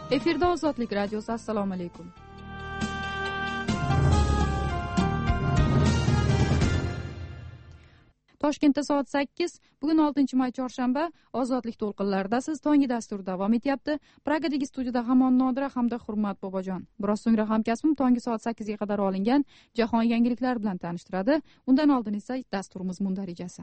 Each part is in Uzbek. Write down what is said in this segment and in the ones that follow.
Efirda Ozodlik radiosi. Assalomu alaykum. Toshkentda soat 8, bugun 6-may chorshanba, Ozodlik to'lqinlarida siz tongi dastur davom etyapti. Pragadagi studiyada hamon Nodira hamda Hurmat Bobojon. Biroz so'ngra hamkasbim tongi soat 8 ga qadar olingan jahon yangiliklari bilan tanishtiradi. Undan oldin esa dasturimiz mundarijasi.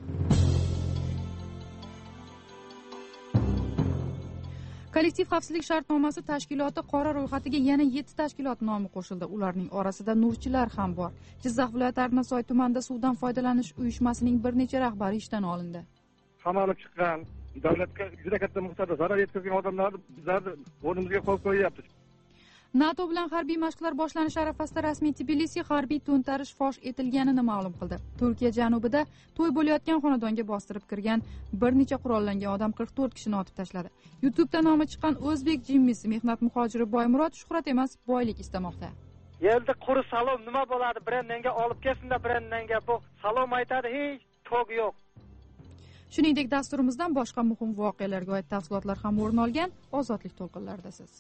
Kollektiv xavfsizlik shartnomasi tashkiloti qora ro'yxatiga yana 7 tashkilot nomi qo'shildi. Ularning orasida nurchilar ham bor. Jizzax viloyati Arnasoy tumanida suvdan foydalanish uyushmasining bir necha rahbari ishdan olindi. Qamalib chiqqan, davlatga juda katta miqdorda zarar yetkazgan odamlar bizlarni o'rnimizga qo'yib qo'yapti. NATO bilan harbiy mashqlar boshlanish arafasida rasmiy Tbilisi harbiy to'ntarish fosh etilganini ma'lum qildi. Turkiya janubida to'y bo'layotgan xonadonga bostirib kirgan bir necha qurollangan odam 44 kishini otib tashladi. YouTube'da nomi chiqqan o'zbek jimmisi mehnat muhojiri Boymurod shuhrat emas, boylik istamoqda. Yerda quri salom nima bo'ladi? Brendanga olib kelsinda, brendanga bu salom aytadi, hech tog' yo'q. Shuningdek, dasturimizdan boshqa muhim voqealarga oid tafsilotlar ham o'rin olgan Ozodlik to'lqinlaridasiz.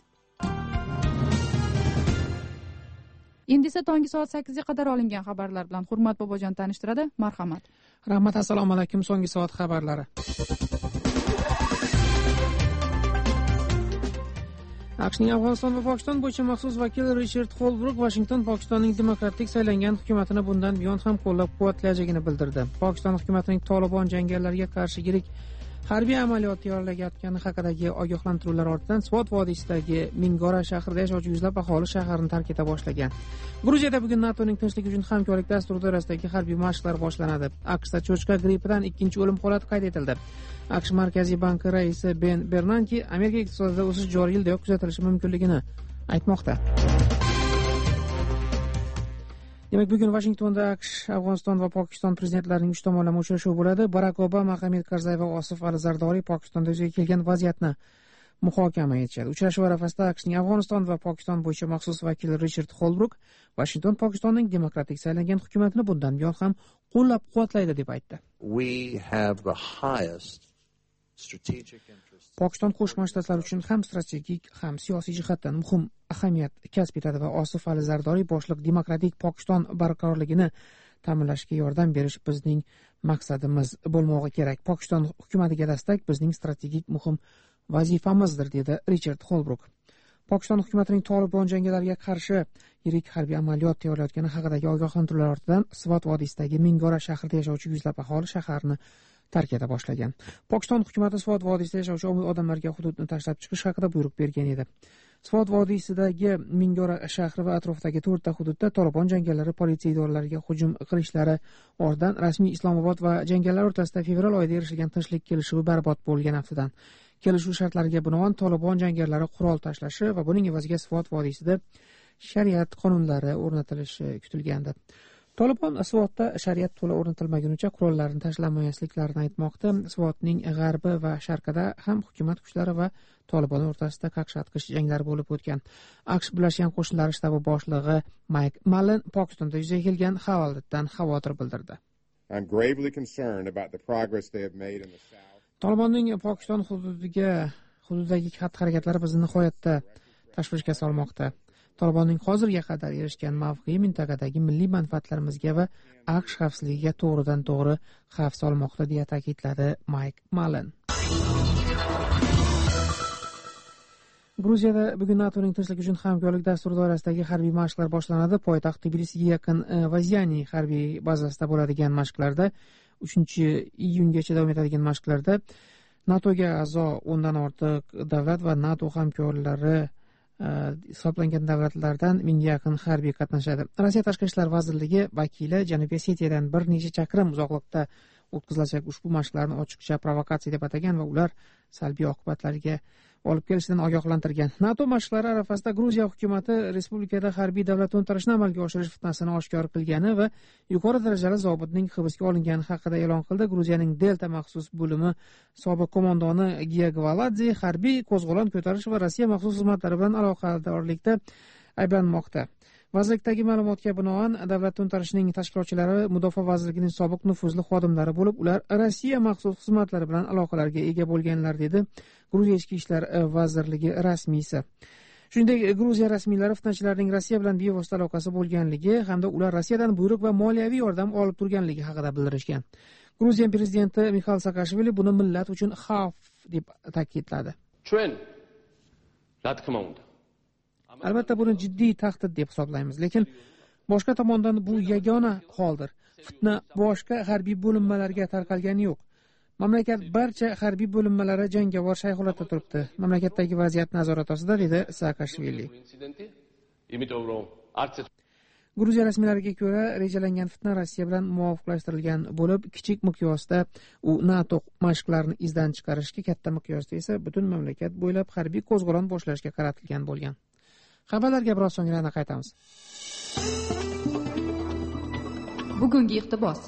Endi esa tongi soat 8 ga qadar olingan xabarlar bilan Hurmat Bobojon tanishtiradi. Marhamat. Rahmat, assalomu alaykum. So'nggi soat xabarlari. AQShning Afg'oniston va Pokiston bo'yicha maxsus vakili Richard Holbruk Washington Pokistonning demokratik saylangan hukumatini bundan buyon ham qo'llab-quvvatlayotganini bildirdi. Pokiston hukumatining Tolibon jangarilarga qarshi yirik harbiy amaliyot tayyorlayotgani haqidagi ogohlantiruvlar ortidan Svot vodiysidagi Mingora shahrida yashovchi yuzlab aholi shaharni tark eta boshlagan. Gruziyada bugun NATOning tinchlik uchun hamkorlik dasturi doirasidagi harbiy mashqlar boshlanadi. AQShda cho'chqa grippidan ikkinchi o'lim holati qayd etildi. AQSh Markaziy banki raisi Ben Bernanke Amerika iqtisodida o'sish joriy yilda kuzatilishi mumkinligini aytmoqda. Demak, bugun Washingtonda AQSh, Afg'oniston va Pokiston prezidentlarining uch tomonlama uchrashuvi bo'ladi. Barak Obama, Hamid Karzay va Osif Ali Zardoriy Pokistonda yuzaga kelgan vaziyatni muhokama etishadi. Uchrashuv arafasida AQShning Afg'oniston va Pokiston bo'yicha maxsus vakili Richard Holbruk Washington Pokistonning demokratik saylangan hukumatini bundan buyon ham qo'llab-quvvatlaydi deb aytdi. Pokiston Qo'shma Shtatlar uchun ham strategik, ham siyosiy jihatdan muhim ahamiyat kasb etadi va Osif Ali Zardoriy boshliq demokratik Pokiston barqarorligini ta'minlashga yordam berish bizning maqsadimiz bo'lmog'i kerak. Pokiston hukumatiga dastak bizning strategik muhim vazifamizdir, dedi Richard Holbruk. Pokiston hukumatining Tolibon jangarilarga qarshi yirik harbiy amaliyot tayyorlayotgani haqidagi ogohlantiruvlar ortidan Svot vodiysidagi Mingora shahrida yashovchi yuzlab aholi shaharni tark eta boshlagan. Pokiston hukumati Svot vodiysida yashovchi odamlarga hududni tashlab chiqish haqida buyruq bergan edi. Svot vodiysidagi Mingora shahri va atrofidagi 4 ta hududda Tolibon jangarilari politsiya idoralariga hujum qilishlari ortidan rasmiy Islomobod va jangarillar o'rtasida fevral oyida erishilgan tinchlik kelishuvi barbod bo'lgan aftidan. Kelishuv shartlariga binoan Tolibon jangarilari qurol tashlashi va buning evaziga Svot vodiysida shariat qonunlari o'rnatilishi kutilgandi. Tolibon Svotda shariat to'la o'rnatilmagunicha qurollarni tashlamayotganliklarini aytmoqda. Svotning g'arbi va sharqida ham hukumat kuchlari va Tolibon o'rtasida qaqshatqich janglar bo'lib o'tgan. AQSh Birlashgan Qo'shinlar shtabi boshlig'i Mike Mullen Pokistonda yuzaga kelgan holatdan xavotir bildirdi. Tolibonning Pokiston hududidagi xatti-harakatlari bizni nihoyatda tashvishga solmoqda. Tolibonning hozirga qadar erishgan mavqei mintaqadagi milliy manfaatlarimizga va AQSh xavfsizligiga to'g'ridan to'g'ri xavf solmoqda, deya ta'kidladi Mike Mullen. Gruziyada bugun NATOning tinchlik uchun hamkorlik dasturi doirasidagi harbiy mashqlar boshlanadi. Poytaxt Tbilisiga yaqin Vazyani harbiy bazasida bo'ladigan mashqlarda 3-iyungacha davom etadigan mashqlarda NATOga a'zo 10 dan ortiq davlat va NATO hamkorlari hisoblangan davlatlardan 1000 ga yaqin harbiy qatnashadi. Rossiya Tashqi ishlar vazirligi vakili Janubiy Osetiyadan bir necha chaqirim uzoqlikda o'tkazilajak ushbu mashqlarni ochiqcha provokatsiya deb atagan va ular salbiy oqibatlarga olib kelishidan ogohlantirgan. NATO mashqlari arafasida Gruziya hukumati respublikada harbiy davlat to'ntarishini amalga oshirish fitnasini oshkor qilgani va yuqori darajali zobitning hibsga olingani haqida e'lon qildi. Gruziyaning Delta maxsus bo'limi sobiq qo'mondoni Gia Gvaladze harbiy qo'zg'olon ko'tarish va Rossiya maxsus xizmatlari bilan aloqadorlikda ayblanmoqda. Vazirlikdagi ma'lumotga binoan, davlat to'ntarishining tashkilotchilari Mudofaa vazirligining sobiq nufuzli xodimlari bo'lib, ular Rossiya maxsus xizmatlari bilan aloqalarga ega bo'lganlar, dedi Gruziya ichki ishlar vazirligi rasmiysi. Shuningdek, Gruziya rasmiylari fitnachilarning Rossiya bilan bevosita aloqasi bo'lganligi hamda ular Rossiyadan buyruq va moliyaviy yordam olib turganligi haqida bildirishgan. Gruziya prezidenti Mixail Saakashvili buni millat uchun xavf deb ta'kidladi. Albatta buni jiddiy tahdid deb hisoblaymiz, lekin boshqa tomondan bu yagona holdir. Fitna boshqa harbiy bo'linmalarga tarqalgani yo'q. Mamlakat barcha harbiy bo'linmalari jangovar shay holatda turibdi. Mamlakatdagi vaziyat nazorat ostida, dedi Saakashvili. Gruziya rasmiylariga ko'ra, rejalangan fitna Rossiya bilan muvofiqlashtirilgan bo'lib, kichik miqyosda u NATO mashqlarini izdan chiqarishga, katta miqyosda esa butun mamlakat bo'ylab harbiy qo'zg'olon boshlashga qaratilgan bo'lgan. Xabarlarga biroz so'ng yana qaytamiz. Bugungi iqtibos.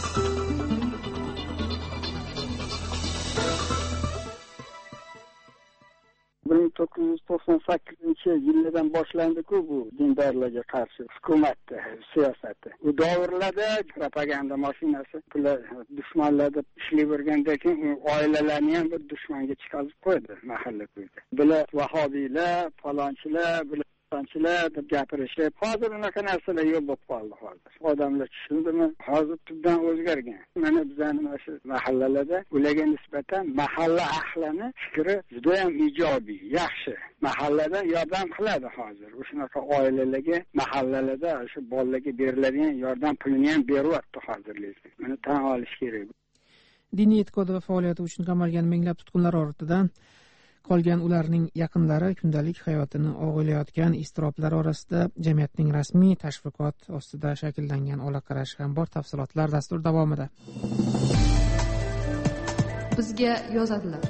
Bir 1998-yildan boshlandi-ku bu dindorlarga qarshi hukumat siyosati. U davrlarda propaganda mashinasi bular dushmanlar deb ishlayvergandan keyin oilalarni ham bir dushmanga chiqarib qo'ydi mahalla ko'yda. Bular vahobiylar, falonchilar, bular deb gapirishib, hozir unaqa narsalar yo'q bo'lib qoldi hozir. Odamlar tushundimi? Hozir tubdan o'zgargan. Mana bizning mana shu mahallalarda ularga nisbatan mahalla ahlining fikri juda ham ijobiy, yaxshi. Mahallada yordam qiladi hozir. O'shunaqa oilalarga, mahallalarda shu bolalarga beriladigan yordam pulini ham beryapti hozirlikda. Buni tan olish kerak. Diniy e'tiqod va faoliyati uchun qamalgan minglab tutqunlar ortidan qolgan ularning yaqinlari kundalik hayotini og'irlayotgan iztiroblar orasida jamiyatning rasmiy tashviqot ostida shakllangan olaqarash ham bor. Tafsilotlar dastur davomida. Bizga yozadilar.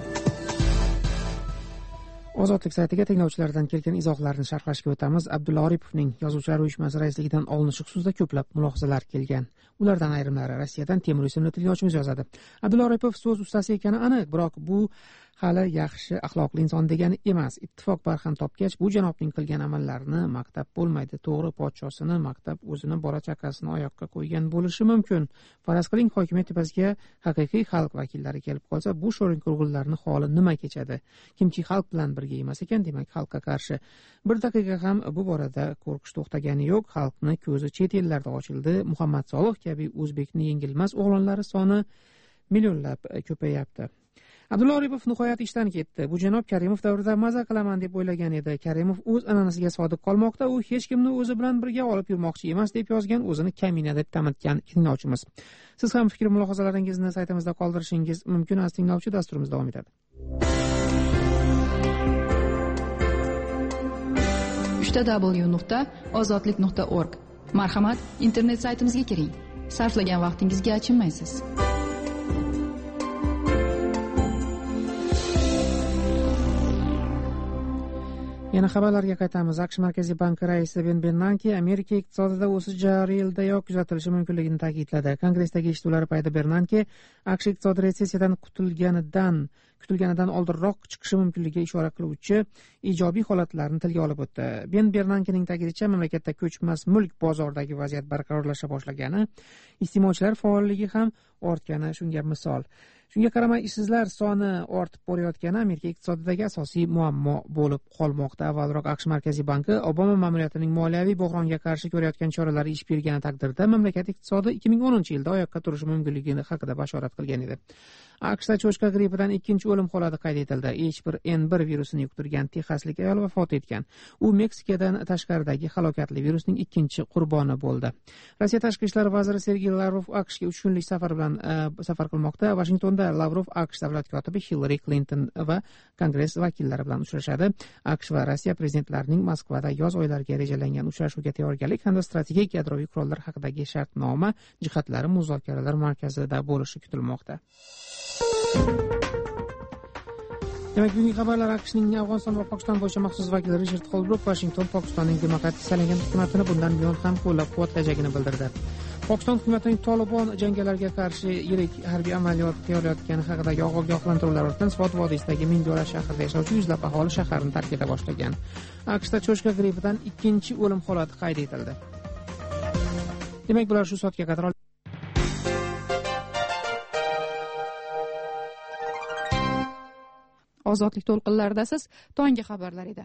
Ozodlik saytiga tinglovchilardan kelgan izohlarni sharhlashga o'tamiz. Abdulla Oripovning Yozuvchilar uyushmasi raisligidan olinishi xususida ko'plab mulohazalar kelgan. Ulardan ayrimlari Rossiyadan Temur ismli tinglovchimiz yozadi. Abdulla Oripov so'z ustasi ekani aniq, biroq bu hali yaxshi axloqli inson degani emas. Ittifoq barham topgach, bu janobning qilgan amallarini maqtab bo'lmaydi. To'g'ri, podshosini maqtab o'zini bola chaqasini oyoqqa qo'ygan bo'lishi mumkin. Faraz qiling, hokimiyat tepasiga haqiqiy xalq vakillari kelib qolsa, bu sho'rinko'rg'ullarning holi nima kechadi? Kimki xalq bilan birga emas ekan, demak xalqqa qarshi. Bir daqiqa ham bu borada qo'rqish to'xtagani yo'q. Xalqni ko'zi chet ellarda ochildi. Muhammad Solih kabi o'zbekning yengilmas o'g'lonlari soni millionlab ko'payapti. Abdulla Oripov nihoyat ishdan ketdi. Bu janob Karimov davrida maza qilaman deb o'ylagan edi. Karimov o'z an'anasiga sodiq qolmoqda, u hech kimni o'zi bilan birga olib yurmoqchi emas deb yozgan, o'zini kamina deb tanitgan tinglovchimiz. Siz ham fikr mulohazalaringizni saytimizda qoldirishingiz mumkin. Az tinglovchi, dasturimiz davom etadi. 3w.ozodlik.org. Marhamat, internet saytimizga kiring. Sarflagan vaqtingizga achinmaysiz. Yana xabarlarga qaytamiz. AQSh Markaziy banki raisi Ben Bernanke Amerika iqtisodida o'sish joriy yildayoq kuzatilishi mumkinligini ta'kidladi. Kongressdagi eshituvlar paytida Bernanke AQSh iqtisodiy retsessiyadan kutilganidan oldinroq chiqishi mumkinligiga ishora qiluvchi ijobiy holatlarni tilga olib o'tdi. Ben Bernankening ta'kidincha, mamlakatda ko'chmas mulk bozoridagi vaziyat barqarorlasha boshlagani, iste'molchilar faolligi ham ortgani shunga misol. Shunga qaramay, ishsizlar soni ortib borayotgani Amerika iqtisodidagi asosiy muammo bo'lib qolmoqda. Avvalroq AQSh Markaziy banki Obama ma'muriyatining moliyaviy bo'hronga qarshi ko'rayotgan choralari ish bergani taqdirda mamlakat iqtisodi 2010-yilda oyoqqa turishi mumkinligi haqida bashorat qilgan edi. AQShda cho'chqa grippidan ikkinchi o'lim holati qayd etildi. H1N1 virusini yuqtirgan texaslik ayol vafot etgan. U Meksikadan tashqaridagi halokatli virusning ikkinchi qurboni bo'ldi. Rossiya tashqi ishlar vaziri Sergey Lavrov AQShga 3 kunlik safar qilmoqda. Washingtonda Lavrov AQSh davlat kotibi Hillary Clinton va kongress vakillari bilan uchrashadi. AQSh va Rossiya prezidentlarining Moskvada yoz oylariga rejalangan uchrashuvga tayyorgarlik hamda strategik yadroviy qurollar haqidagi shartnoma jihatlari muzokaralar markazida bo'lishi kutilmoqda. Demak, bugungi xabarlar AQShning Afg'oniston va Pokiston bo'yicha maxsus vakili Richard Holbrook Washington Pokistonning demokratik saylangan hukumatini bundan buyon ham qo'llab-quvvatlajagini bildirdi. Pokiston hukumatining Tolibon jangarilarga qarshi yirik harbiy amaliyot tayyorlayotgani haqidagi ogohlantiruvlar ortidan Svot vodiysidagi Mindora shahrida yashovchi yuzlab aholi shaharni tark eta boshlagan. AQShda cho'chqa grippidan ikkinchi o'lim holati qayd etildi. Demak, bular shu soatga qadar Ozodlik to'lqinlaridasiz. Tonggi xabarlar edi.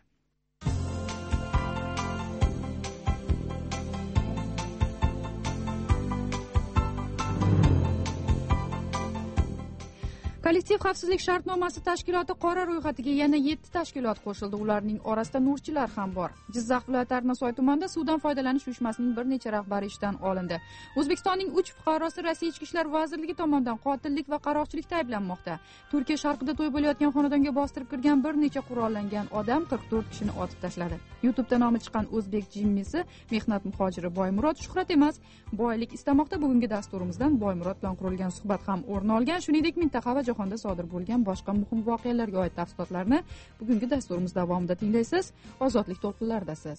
Kollektiv xavfsizlik shartnomasi tashkiloti qora ro'yxatiga yana 7 tashkilot qo'shildi. Ularning orasida nurchilar ham bor. Jizzax viloyati Arnasoy tumanida suvdan foydalanish uyushmasining bir necha rahbari ishdan olindi. O'zbekistonning 3 fuqarosi Rossiya Ichki ishlar vazirligi tomonidan qotillik va qaroqchilikda ayblanmoqda. Turkiya sharqida to'y bo'layotgan xonadonga bostirib kirgan bir necha qurollangan odam 44 kishini otib tashladi. YouTube'da nomi chiqqan o'zbek jimmisi mehnat muhojiri Boymurod shuhrat emas, boylik istamoqda. Bugungi dasturimizdan Boymurod bilan qurilgan suhbat ham o'rin olgan. Shuningdek, mintaqa va jahonda sodir bo'lgan boshqa muhim voqealarga oid tafsilotlarni bugungi dasturimiz davomida tinglaysiz. Ozodlik to'lqinlaridasiz.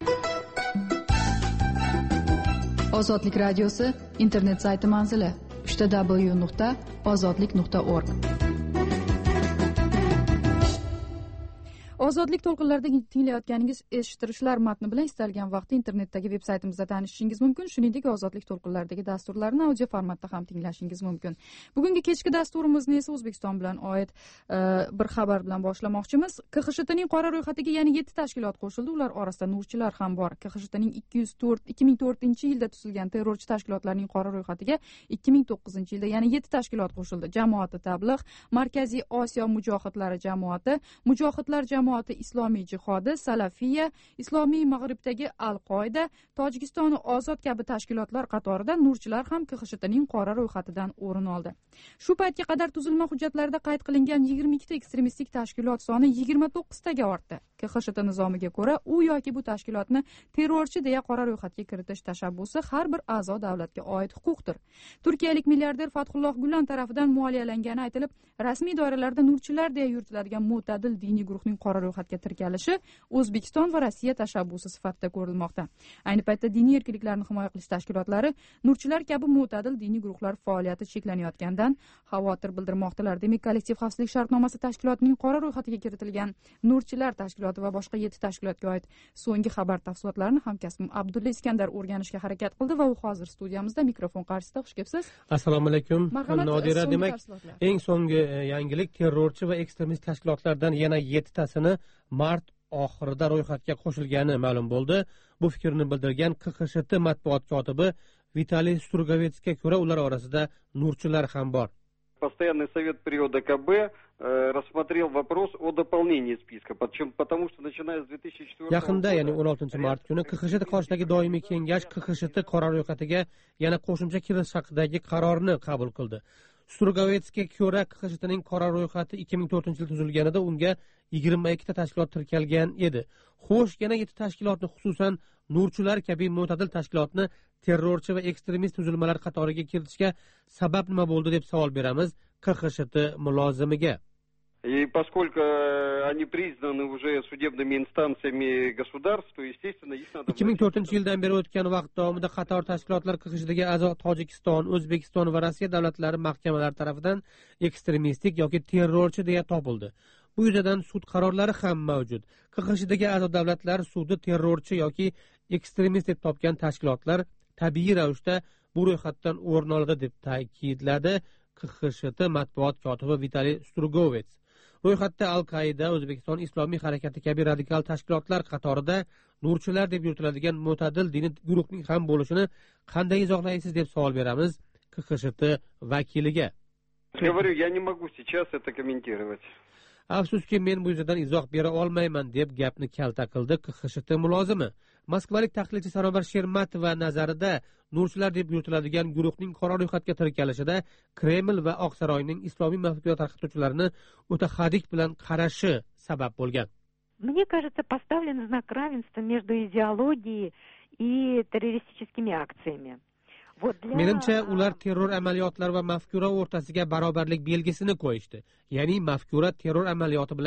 Ozodlik radiosi internet sayti manzili www.ozodlik.org. Ozodlik to'lqinlarida tinglayotganingiz eshittirishlar matni bilan istalgan vaqtda internetdagi veb saytimizda tanishishingiz mumkin. Shuningdek, Ozodlik to'lqinlaridagi dasturlarni audio formatda ham tinglashingiz mumkin. Bugungi kechki dasturimizni esa O'zbekiston bilan oid bir xabar bilan boshlamoqchimiz. KXSHTning qora ro'yxatiga yana 7 tashkilot qo'shildi. Ular orasida nurchilar ham bor. KXSHTning 2004-yilda tuzilgan terrorchi tashkilotlarning qora ro'yxatiga 2009-yilda yana 7 tashkilot qo'shildi. Jamoati Tabligh, Markaziy Osiyo mujohidlari jamoati, mujohidlar jamoati Islomiy jihodi, Salafiya, Islomiy Mag'ribdagi Al-Qoida, Tojikiston ozod kabi tashkilotlar qatorida nurchilar ham KXSHTning qora ro'yxatidan o'rin oldi. Shu paytga qadar tuzilma hujjatlarida qayd qilingan 22 ta ekstremistik tashkilot soni 29 taga ortdi. KXSHT nizomiga ko'ra, u yoki bu tashkilotni terrorchi deya qora ro'yxatga kiritish tashabbusi har bir a'zo davlatga oid huquqdir. Turkiyalik milliarder Fathulloh Gulen tarafidan moliyalangani aytilib, rasmiy doiralarda nurchilar deya yuritiladigan mo'tadil diniy guruhning qora ro'yxatga tirkalishi O'zbekiston va Rossiya tashabbusi sifatida ko'rilmoqda. Ayni paytda diniy erkinliklarni himoya qilish tashkilotlari nurchilar kabi mo'tadil diniy guruhlar faoliyati cheklanayotganidan xavotir bildirmoqdalar. Demak, kollektiv xavfsizlik shartnomasi tashkilotining qora ro'yxatiga kiritilgan nurchilar tashkiloti va boshqa 7 tashkilotga oid so'nggi xabar tafsilotlarini hamkasbim Abdulla Iskandar o'rganishga harakat qildi va u hozir studiyamizda mikrofon qarshisida. Xush kelibsiz. Assalomu alaykum. Nodira, demak, eng so'nggi yangilik terrorchi va ekstremist tashkilotlardan yana 7 tasini mart oxirida ro'yxatga qo'shilgani ma'lum bo'ldi. Bu fikrni bildirgan KXSHT matbuot kotibi Vitaliy Sturgovetsga ko'ra, ular orasida nurchilar ham bor. Постоянный совет при ОДКБ рассмотрел вопрос о дополнении списка, потому что начиная с 2004 года... Yaqinda, ya'ni 16 mart kuni KXSHT qoshidagi doimiy kengash KXSHT qora ro'yxatiga yana qo'shimcha kirish haqidagi qarorni qabul qildi. Sturgovetsga ko'ra, KXSHTning qora ro'yxati 2004-yilda tuzilganida unga 22 ta tashkilot kirkalgan edi. Xo'sh, yana 7 tashkilotni, xususan nurchilar kabi mo'tadil tashkilotni terrorchi va ekstremist tuzilmalar qatoriga kiritishga sabab nima bo'ldi deb savol beramiz KXSHT mulozimiga. И поскольку они признаны уже судебными инстанциями государств, то, естественно, их надо... 2004-yildan beri o'tgan vaqt davomida qator tashkilotlar KXSHTga a'zo Tojikiston, O'zbekiston va Rossiya davlatlari mahkamalari tomonidan ekstremistik yoki terrorchi deya topildi. Bu yuzasidan sud qarorlari ham mavjud. KXSHTga a'zo davlatlar sudi terrorchi yoki ekstremist deb topgan tashkilotlar tabiiy ravishda bu ro'yxatdan o'rin oladi deb ta'kidladi KXSHT matbuot kotibi Vitaliy Sturgovets. Ro'yxatda Al-Qoida, O'zbekiston Islomiy harakati kabi radikal tashkilotlar qatorida nurchilar deb yuritiladigan mo'tadil diniy guruhning ham bo'lishini qanday izohlaysiz deb savol beramiz KXSHT vakiliga. Говорю, я не могу сейчас это комментировать. Afsuski, men bu yuzasidan izoh bera olmayman deb gapni kalta qildi KXSHT mulozimi. Moskvalik tahlilchi Sarobar Shermatova nazarida nurchilar deb yuritiladigan guruhning qora ro'yxatga tirkalishida Kreml va Oqsaroyning islomiy mafkura tarqatuvchilarini o'ta hadik bilan qarashi sabab bo'lgan. Мне кажется, поставлен знак равенства между идеологией и террористическими акциями. Menimcha, ular terror amaliyotlari va mafkura o'rtasiga barobarlik belgisini qo'yishdi. Ya'ni mafkura terror amaliyoti bilan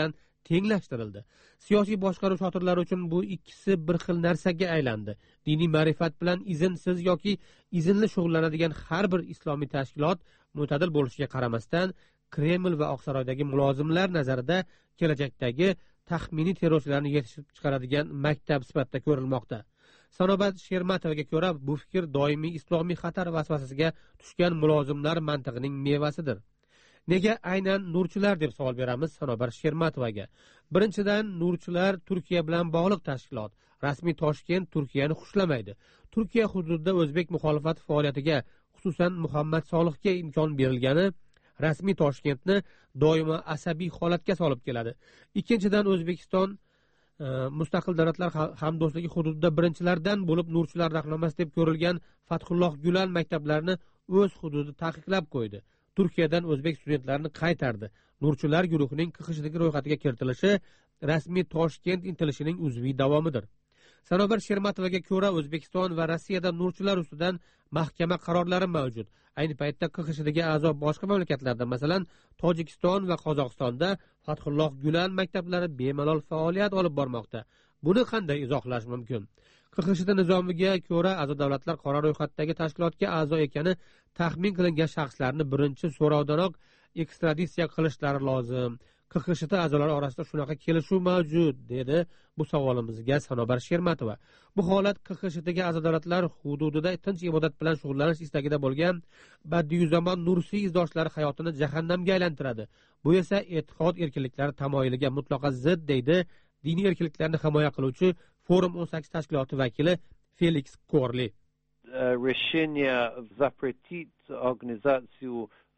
tenglashtirildi. Siyosiy boshqaruv shotirlari uchun bu ikkisi bir xil narsaga aylandi. Diniy ma'rifat bilan izinsiz yoki izinli shug'ullanadigan har bir islomiy tashkilot mo'tadil bo'lishiga qaramasdan Kreml va Oqsaroydagi mulozimlar nazarida kelajakdagi taxminiy terrorchilarni yetishtirib chiqaradigan maktab sifatida ko'rilmoqda. Sanobat Shermatovaga ko'ra, bu fikr doimiy islomiy xatar vasvasasiga tushgan mulozimlar mantig'ining mevasidir. Nega aynan nurchilar deb savol beramiz Sanobar Shermatovaga. Birinchidan, nurchilar Turkiya bilan bog'liq tashkilot. Rasmiy Toshkent Turkiyani xushlamaydi. Turkiya hududida o'zbek muxolifati faoliyatiga, xususan Muhammad Solihga imkon berilgani rasmiy Toshkentni doimo asabiy holatga solib keladi. Ikkinchidan, O'zbekiston mustaqil davlatlar hamdo'stligi hududida birinchilardan bo'lib nurchilar rahnamosi deb ko'rilgan Fathulloh Gulen maktablarini o'z hududida taqiqlab qo'ydi. Turkiyadan o'zbek studentlarini qaytardi. Nurchilar guruhining KXDagi ro'yxatiga kiritilishi rasmiy Toshkent intilishining uzviy davomidir. Sanobar Shermatovaga ko'ra, O'zbekiston va Rossiyada nurchilar ustidan mahkama qarorlari mavjud. Ayni paytda KXDagi a'zo boshqa mamlakatlarda, masalan, Tojikiston va Qozog'istonda Fathulloh Gulen maktablari bemalol faoliyat olib bormoqda. Buni qanday izohlash mumkin? KXD nizomiga ko'ra, a'zo davlatlar qora ro'yxatdagi tashkilotga a'zo ekani taxmin qilingan shaxslarni birinchi so'rovdanoq ekstraditsiya qilishlari lozim. KXD a'zolari orasida shunaqa kelishuv mavjud, dedi bu savolimizga Sanobar Shermatova. Bu holat KXDagi a'zo davlatlar hududida tinch ibodat bilan shug'ullanish istagida bo'lgan Badiiuzamon Nursiy izdoshlari hayotini jahannamga aylantiradi. Bu esa e'tiqod erkinliklari tamoyiliga mutlaqo zid, deydi diniy erkinliklarni himoya qiluvchi Forum 18 tashkiloti vakili Felix Korli. Решение запретить организацию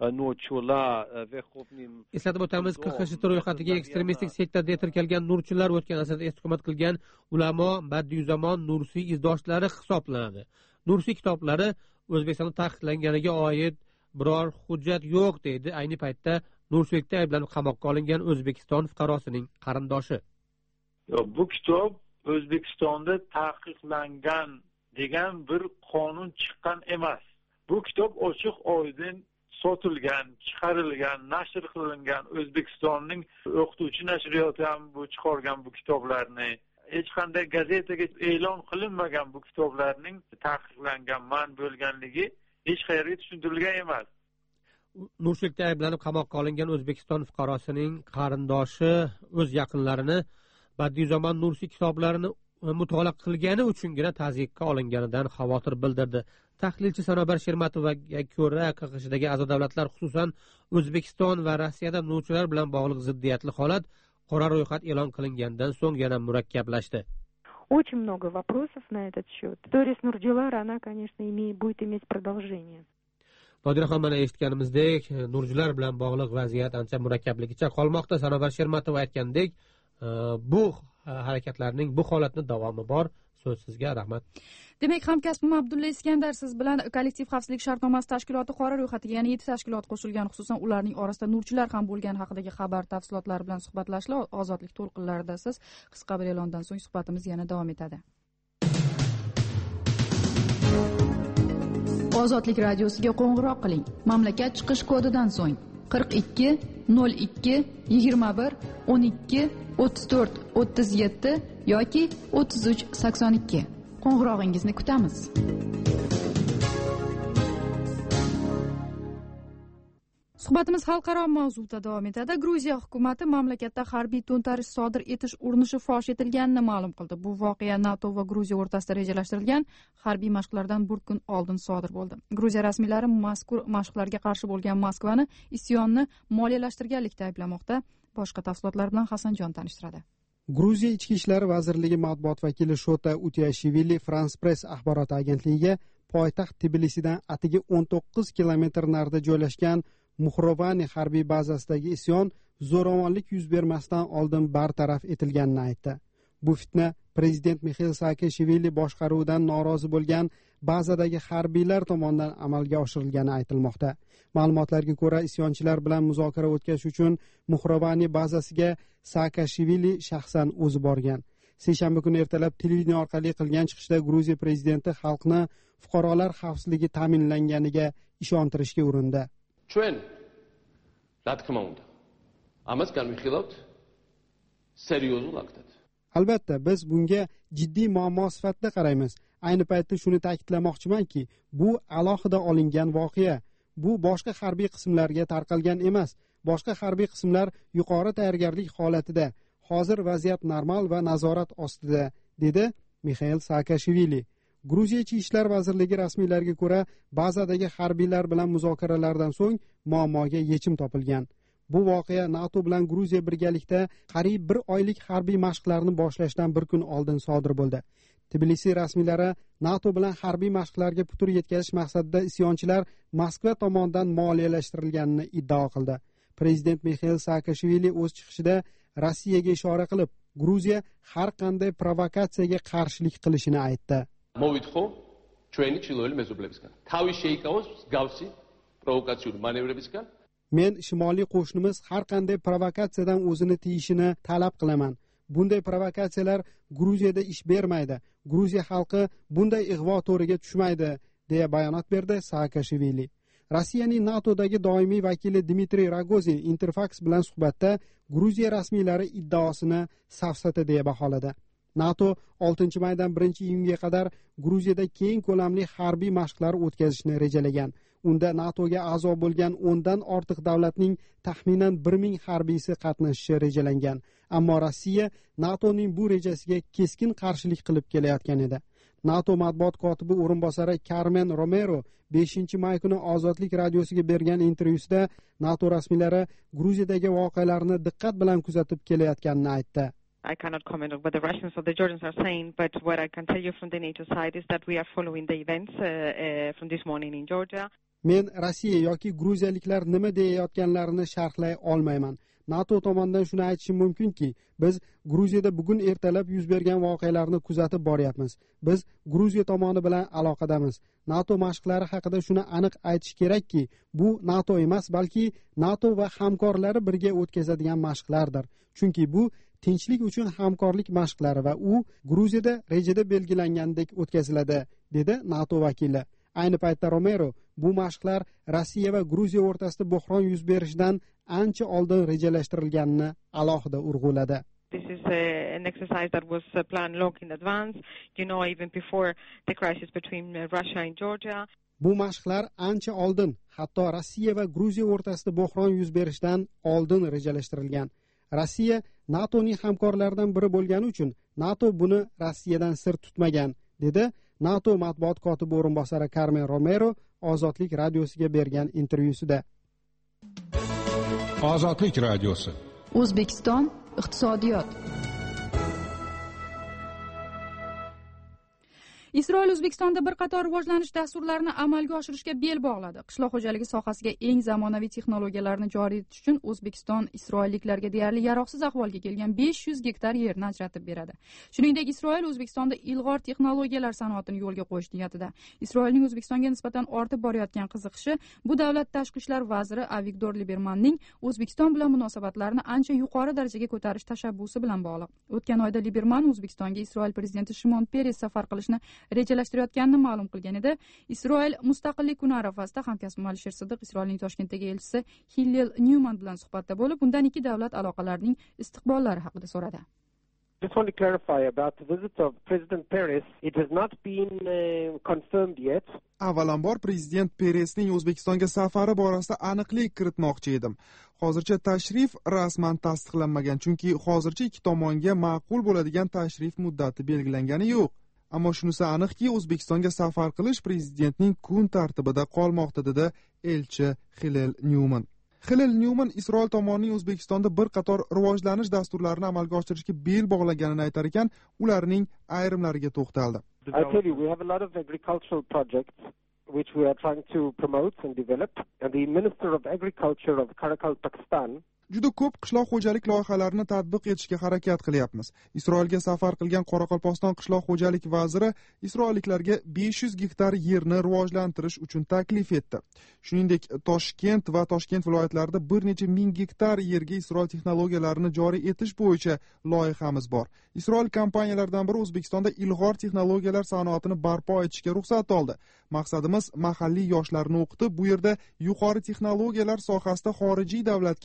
Eslatib o'tamiz, KXD ro'yxatiga ekstremistik sektor deb tirkalgan nurchilar o'tgan asrda istiqomat qilgan ulamo Badiiuzamon Nursiy izdoshlari hisoblanadi. Nursiy kitoblari O'zbekistonda taqiqlanganiga oid biror hujjat yo'q, deydi ayni paytda nursiylikda ayblanib qamoqqa olingan O'zbekiston fuqarosining qarindoshi. Bu kitob O'zbekistonda taqiqlangan degan bir qonun chiqqan emas. Bu kitob ochiq oydin sotilgan, chiqarilgan, nashr qilingan. O'zbekistonning o'qituvchi nashriyoti ham bu chiqargan bu kitoblarni. Hech qanday gazetaga e'lon qilinmagan bu kitoblarning taqiqlangan man bo'lganligi hech qayerga tushuntirilgan emas. Nursiylikda ayblanib qamoqqa olingan O'zbekiston fuqarosining qarindoshi o'z yaqinlarini Badiiuzamon Nursiy kitoblarini mutolaa qilgani uchungina tazyiqqa olinganidan xavotir bildirdi. Tahlilchi Sanobar Shermatovaga ko'ra, KXDagi a'zo davlatlar, xususan O'zbekiston va Rossiyada nurchilar bilan bog'liq ziddiyatli holat qora ro'yxat e'lon qilingandan so'ng yana murakkablashdi. Очень много вопросов на этот счет. История с Нурджилар, она, конечно, будет иметь продолжение. Nodiraxon, mana eshitganimizdek, nurchilar bilan bog'liq vaziyat ancha murakkabligicha qolmoqda. Sanobar Shermatova aytgandek, bu harakatlarning, bu holatning davomi bor. So'z sizga, rahmat. Demak, hamkasbim Abdulla Iskandar siz bilan kollektiv xavfsizlik shartnomasi tashkiloti qora ro'yxatiga yana 7 tashkilot qo'shilgan, xususan ularning orasida nurchilar ham bo'lgani haqidagi xabar tafsilotlari bilan suhbatlashlar ozodlik to'lqinlarida siz. Qisqa bir e'londan so'ng suhbatimiz yana davom etadi. Ozodlik radiosiga qo'ng'iroq qiling. Mamlakat chiqish kodidan so'ng 42 02 21 12 34 37 yoki 33 82. Qo'ng'irog'ingizni kutamiz. Suhbatimiz xalqaro mavzuda davom etadi. Gruziya hukumati mamlakatda harbiy to'ntarish sodir etish urinishi fosh etilganini ma'lum qildi. Bu voqea NATO va Gruziya o'rtasida rejalashtirilgan harbiy mashqlardan bir kun oldin sodir bo'ldi. Gruziya rasmiylari mazkur mashqlarga qarshi bo'lgan Moskvani isyonni moliyalashtirganlikda ayblamoqda. Boshqa tafsilotlar bilan Hasanjon tanishtiradi. Gruziya Ichki ishlar vazirligi matbuot vakili Shota Utiashvili France Press axborot agentligiga poytaxt Tbilisidan atigi 19 kilometr narida joylashgan Muxrovani harbiy bazasidagi isyon zo'ravonlik yuz bermasdan oldin bartaraf etilganini aytdi. Bu fitna prezident Mixail Saakashvili boshqaruvidan norozi bo'lgan bazadagi harbiylar tomonidan amalga oshirilgani aytilmoqda. Ma'lumotlarga ko'ra, isyonchilar bilan muzokara o'tkazish uchun Muxrovani bazasiga Saakashvili shaxsan o'zi borgan. Seshanba kuni ertalab televideniya orqali qilgan chiqishda Gruziya prezidenti xalqni fuqarolar xavfsizligi ta'minlanganiga ishontirishga urindi. ჩვენ რა თქმა უნდა ამას განვიხილავთ серьезный актет. Albatta, biz bunga jiddiy muammo sifatida qaraymiz. Ayni paytda shuni ta'kidlamoqchimanki, bu alohida olingan voqea. Bu boshqa harbiy qismlarga tarqalgan emas. Boshqa harbiy qismlar yuqori tayyorgarlik holatida. Hozir vaziyat normal va nazorat ostida, dedi Mixail Saakashvili. Gruziya Ichki ishlar vazirligi rasmiylariga ko'ra, bazadagi harbiylar bilan muzokaralardan so'ng muammoga yechim topilgan. Bu voqea NATO bilan Gruziya birgalikda qariyb 1 oylik harbiy mashqlarni boshlashdan bir kun oldin sodir bo'ldi. Tbilisi rasmiylari NATO bilan harbiy mashqlarga putur yetkazish maqsadida isyonchilar Moskva tomonidan moliyalashtirilganini iddao qildi. Prezident Mixail Saakashvili o'z chiqishida Rossiyaga ishora qilib, Gruziya har qanday provokatsiyaga qarshilik qilishini aytdi. Movidxo ჩვენი ჩილოელი მეზობლებისგან. თავი შეიკავოს მსგავსი პროვოკაციული მანევრებისგან. Men shimoliy qo'shnimiz har qanday provokatsiyadan o'zini tiyishini talab qilaman. Bunday provokatsiyalar Gruziyada ish bermaydi. Gruziya xalqi bunday ig'vo to'riga tushmaydi, deya bayonot berdi Saakashvili. Rossiyaning NATOdagi doimiy vakili Dmitriy Rogozin Interfax bilan suhbatda Gruziya rasmiylari iddaosini safsata deya baholadi. NATO 6 maydan 1-iyunga qadar Gruziyada keng ko'lamli harbiy mashqlar o'tkazishni rejalagan. Unda NATOga a'zo bo'lgan 10 dan ortiq davlatning taxminan 1000 harbiysi qatnashishi rejalangan. Ammo Rossiya NATOning bu rejasiga keskin qarshilik qilib kelayotgan edi. NATO matbuot kotibi o'rinbosari Carmen Romero 5-may kuni Ozodlik radiosiga bergan intervyusida NATO rasmiylari Gruziyadagi voqealarni diqqat bilan kuzatib kelayotganini aytdi. I cannot comment on what the Russians or the Georgians are saying, but what I can tell you from the NATO side is that we are following the events from this morning in Georgia. Men Rossiya yoki gruziyaliklar nima deyayotganlarini sharhlay olmayman. NATO tomonidan shuni aytishim mumkinki, biz Gruziyada bugun ertalab yuz bergan voqealarni kuzatib boryapmiz. Biz Gruziya tomoni bilan aloqadamiz. NATO mashqlari haqida shuni aniq aytish kerakki, bu NATO emas, balki NATO va hamkorlari birga o'tkazadigan mashqlardir. Chunki bu tinchlik uchun hamkorlik mashqlari va u Gruziyada rejada belgilangandek o'tkaziladi, dedi NATO vakili. Ayni paytda Romero bu mashqlar Rossiya va Gruziya o'rtasida buhron yuz berishidan ancha oldin rejalashtirilganini alohida urg'uladi. This is an exercise that was planned long in advance, even before the crisis between Russia and Georgia. Bu mashqlar ancha oldin, hatto Rossiya va Gruziya o'rtasida buhron yuz berishidan oldin rejalashtirilgan. Rossiya NATOning hamkorlaridan biri bo'lgani uchun NATO buni Rossiyadan sir tutmagan, dedi NATO matbuot kotibi o'rinbosari Carmen Romero Ozodlik radiosiga bergan intervyusida. Ozodlik radiosi. O'zbekiston iqtisodiyot. Isroil O'zbekistonda bir qator rivojlanish dasturlarini amalga oshirishga bel bog'ladi. Qishloq xo'jaligi sohasiga eng zamonaviy texnologiyalarni joriy etish uchun O'zbekiston isroilliklarga deyarli yaroqsiz ahvolga kelgan 500 gektar yerni ajratib beradi. Shuningdek, Isroil O'zbekistonda ilg'or texnologiyalar sanoatini yo'lga qo'yish niyatida. Isroilning O'zbekistonga nisbatan ortib borayotgan qiziqishi bu davlat tashqi ishlar vaziri Avigdor Libermanning O'zbekiston bilan munosabatlarni ancha yuqori darajaga ko'tarish tashabbusi bilan bog'liq. O'tgan oyda Liberman O'zbekistonga Isroil prezidenti Shimon Peres safar qilishni rejalashtirayotganini ma'lum qilgan edi. Isroil mustaqillik kuni arafasida hamkasbim Alisher Sidiq Isroilning Toshkentdagi elchisi Hillel Newman bilan suhbatda bo'lib, undan ikki davlat aloqalarining istiqbollari haqida so'radi. Just want to clarify about the visit of President Peres. It has not been confirmed yet. Avvalambor prezident Peresning O'zbekistonga safari borasida aniqlik kiritmoqchi edim. Hozircha tashrif rasman tasdiqlanmagan, chunki hozircha ikki tomonga ma'qul bo'ladigan tashrif muddati belgilangani yo'q. Ammo shunisi aniqki, O'zbekistonga safar qilish prezidentning kun tartibida qolmoqda, dedi elchi Hillel Newman. Hillel Newman Isroil tomonining O'zbekistonda bir qator rivojlanish dasturlarini amalga oshirishga bel bog'laganini aytar ekan, ularning ayrimlariga to'xtaldi. I tell you, we have a lot of agricultural projects which we are trying to promote and develop, and the Minister of Agriculture of Karakal, Pakistan Juda ko'p qishloq xo'jalik loyihalarini tatbiq etishga harakat qilyapmiz. Isroilga safar qilgan Qoraqalpog'iston qishloq xo'jalik vaziri isroilliklarga 500 gektar yerni rivojlantirish uchun taklif etdi. Shuningdek, Toshkent va Toshkent viloyatlarida bir necha ming gektar yerga Isroil texnologiyalarini joriy etish bo'yicha loyihamiz bor. Isroil kompaniyalaridan biri O'zbekistonda ilg'or texnologiyalar sanoatini barpo etishga ruxsat oldi. Maqsadimiz mahalliy yoshlarni o'qitib, bu yerda yuqori texnologiyalar sohasida xorijiy davlatga xizmat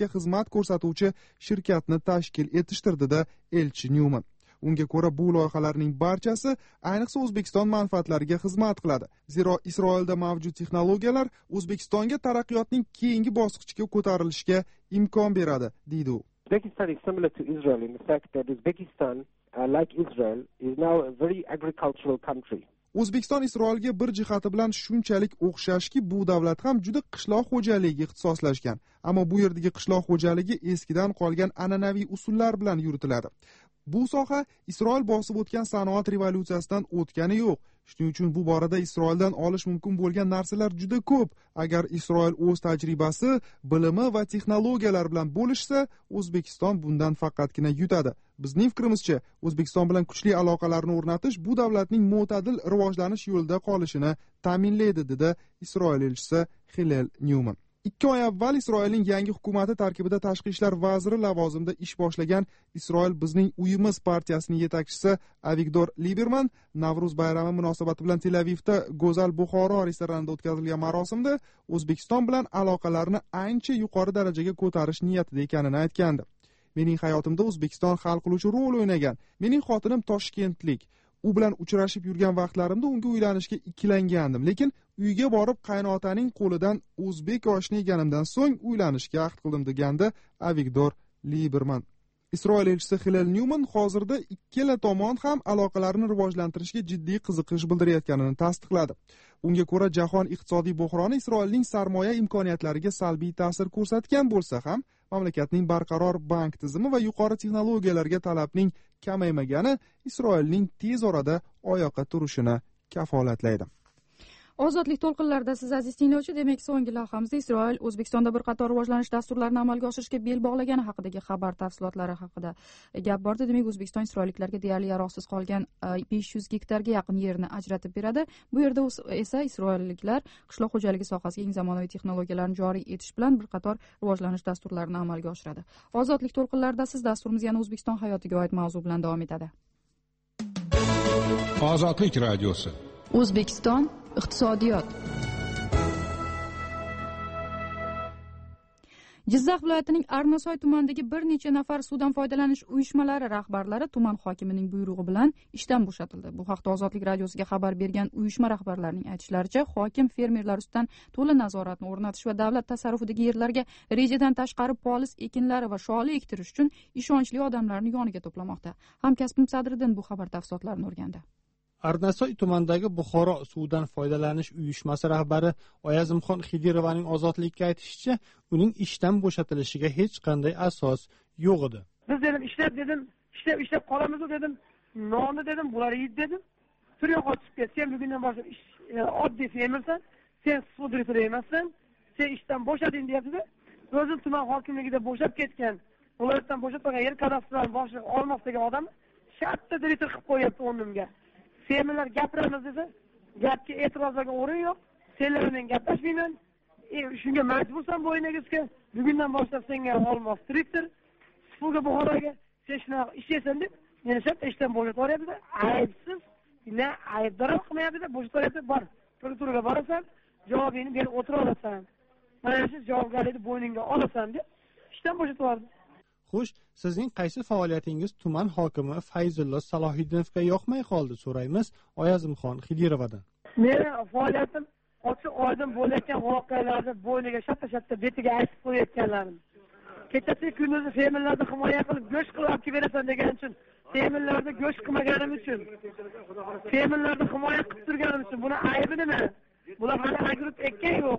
ko'rsatuvchi shirkatni tashkil etishdir, dedi elchi Newman. Unga ko'ra bu loyihalarning barchasi ayniqsa O'zbekiston manfaatlariga xizmat qiladi. Zero Isroilda mavjud texnologiyalar O'zbekistonga taraqqiyotning keyingi bosqichiga ko'tarilishiga imkon beradi, deydi u. Uzbekistan is similar to Israel in the fact that Uzbekistan, like Israel, is now a very agricultural country. O'zbekiston Isroilga bir jihati bilan shunchalik o'xshashki, bu davlat ham juda qishloq xo'jaligiga ixtisoslashgan. Ammo bu yerdagi qishloq xo'jaligi eskidan qolgan an'anaviy usullar bilan yuritiladi. Bu soha Isroil bosib o'tgan sanoat revolyutsiyasidan o'tgani yo'q. Shuning uchun bu borada Isroildan olish mumkin bo'lgan narsalar juda ko'p. Agar Isroil o'z tajribasi, bilimi va texnologiyalar bilan bo'lishsa, O'zbekiston bundan faqatgina yutadi. Bizning fikrimizcha, O'zbekiston bilan kuchli aloqalarni o'rnatish bu davlatning mo'tadil rivojlanish yo'lida qolishini ta'minlaydi, dedi Isroil elchisi Hillel Newman. 2 oy avval Isroilning yangi hukumati tarkibida tashqi ishlar vaziri lavozimida ish boshlagan Isroil bizning uyimiz partiyasining yetakchisi Avigdor Liberman Navruz bayrami munosabati bilan Tel Avivda Go'zal Buxoro restoranida o'tkazilgan marosimda O'zbekiston bilan aloqalarni ancha yuqori darajaga ko'tarish niyatida ekanini aytgandi. Mening hayotimda O'zbekiston hal qiluvchi rol o'ynagan. Mening xotinim Toshkentlik. U bilan uchrashib yurgan vaqtlarimda unga uylanishga ikkilangandim, lekin uyga borib qaynotaning qo'lidan o'zbek oshini yeganimdan so'ng uylanishga ahd qildim, degandi Avigdor Liberman. Isroil elchisi Hillel Newman hozirda ikkala tomon ham aloqalarni rivojlantirishga jiddiy qiziqish bildirayotganini tasdiqladi. Unga ko'ra, jahon iqtisodiy buhroni Isroilning sarmoya imkoniyatlariga salbiy ta'sir ko'rsatgan bo'lsa ham, mamlakatning barqaror bank tizimi va yuqori texnologiyalarga talabning kamaymagani Isroilning tez orada oyoqqa turishini kafolatlaydi. Ozodlik to'lqinlarida siz aziz tinglovchi, demak so'nggi lavhamizda Isroil O'zbekistonda bir qator rivojlanish dasturlarini amalga oshirishga bel bog'lagani haqidagi xabar tafsilotlari haqida gap bordi. Demak, O'zbekiston isroilliklarga deyarli yaroqsiz qolgan 500 gektarga yaqin yerni ajratib beradi. Bu yerda esa isroilliklar qishloq xo'jaligi sohasiga eng zamonaviy texnologiyalarni joriy etish bilan bir qator rivojlanish dasturlarini amalga oshiradi. Ozodlik to'lqinlarida siz dasturimiz yana O'zbekiston hayotiga oid mavzu bilan davom etadi. Ozodlik radiosi. O'zbekiston iqtisodiyot. Jizzax viloyatining Arnasoy tumanidagi bir necha nafar suvdan foydalanish uyushmalari rahbarlari tuman hokimining buyrug'i bilan ishdan bo'shatildi. Bu haqda Ozodlik radiosiga xabar bergan uyushma rahbarlarining aytishlaricha, hokim fermerlar ustidan to'la nazoratni o'rnatish va davlat tasarrufidagi yerlarga rejadan tashqari polis ekinlari va sholi ektirish uchun ishonchli odamlarni yoniga to'plamoqda. Hamkasbim Sadriddin bu xabar tafsilotlarini o'rgandi. Arnasoy tumanidagi Buxoro suvdan foydalanish uyushmasi rahbari Oyazimxon Xidirovaning Ozodlikka aytishicha, uning ishdan bo'shatilishiga hech qanday asos yo'q edi. Biz dedim ishlab qolamiz dedim. Nonni dedim, bular yeydi dedim. Turga qochib ket. Sen bugundan boshlab oddiy fermersan, sen suv direktori emassan, sen ishdan bo'shading deyapti-da. O'zim tuman hokimligida bo'shab ketgan, viloyatdan bo'shatmagan yer kadastrlarni boshliq olmoq degan odam shartta direktor qilib qo'yapti o'rnimga. Fermerlar gapiramiz desa, gapga e'tirozlarga o'rin yo'q. Senlar bilan gaplashmayman. Shunga majbursan bo'yningizga. Bugundan boshlab senga olmoq direktor, suvga Buxoroga sen shunaqa ishlaysan deb, meni shartta ishdan bo'shatib yuboryapti-da. Aybsiz, ne aybdor qilmayapti-da, bo'shatib yuboryapti. Bor, turga borasan, javobingni berib o'tira olasan. Mana shu javobgarlikni bo'yningga olasan deb ishdan bo'shatib yubordi. Xo'sh, sizning qaysi faoliyatingiz tuman hokimi Fayzullo Salohiddinovga yoqmay qoldi, so'raymiz Oyazimxon Xidirovadan. Meni faoliyatim ochiq oydin bo'layotgan voqealarni bo'yniga shatta betiga aytib qo'yayotganlarim. Kechasi kunduzi fermerlarni himoya qilib go'sht qilib olib berasan degan uchun, fermerlarni go'sht qilmaganim uchun, fermerlarni himoya qilib turganim uchun buni aybi nima? Bular hali agrot ekkan yo'q.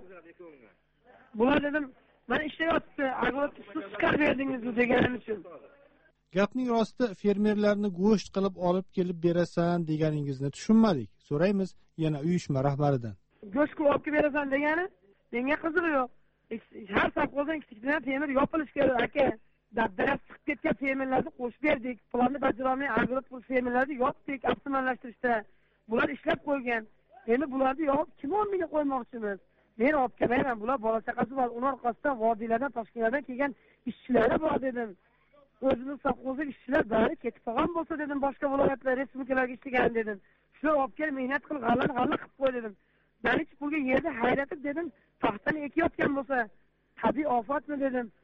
Bular dedim, mana ishlayapti, agrot siz chiqarib berdingiz deganim uchun. Gapning rosti fermerlarni go'sht qilib olib kelib berasan deganingizni tushunmadik. So'raymiz yana uyushma rahbaridan. Go'sht qilib olib berasan degani menga qizig'i yo'q. Har safxozdan kichkina fermer yopilish kerak aka. Dabdara chiqib ketgan fermerlarni qo'shib berdik. Planni bajarolmay agrot fermerlarni yopdik avtomatlashtirishda. Bular ishlab qo'ygan. Endi bularni yopib kim o'rniga qo'ymoqchimiz? Men olib kelmayman. Bular bola chaqasi bor. Uning orqasidan vodiylardan, toshkentlardan kelgan ishchilar bor dedim. O'zimiz safxozlik ishchilar bari ketib qolgan bo'lsa dedim, boshqa viloyatlar, respublikalarga ishlagan dedim. Shular olib kelib mehnat qilib g'alla qilib qo'y dedim. Bani pulga yerda hayratib dedim, paxtani ekayotgan bo'lsa, tabiiy ofatmi dedim,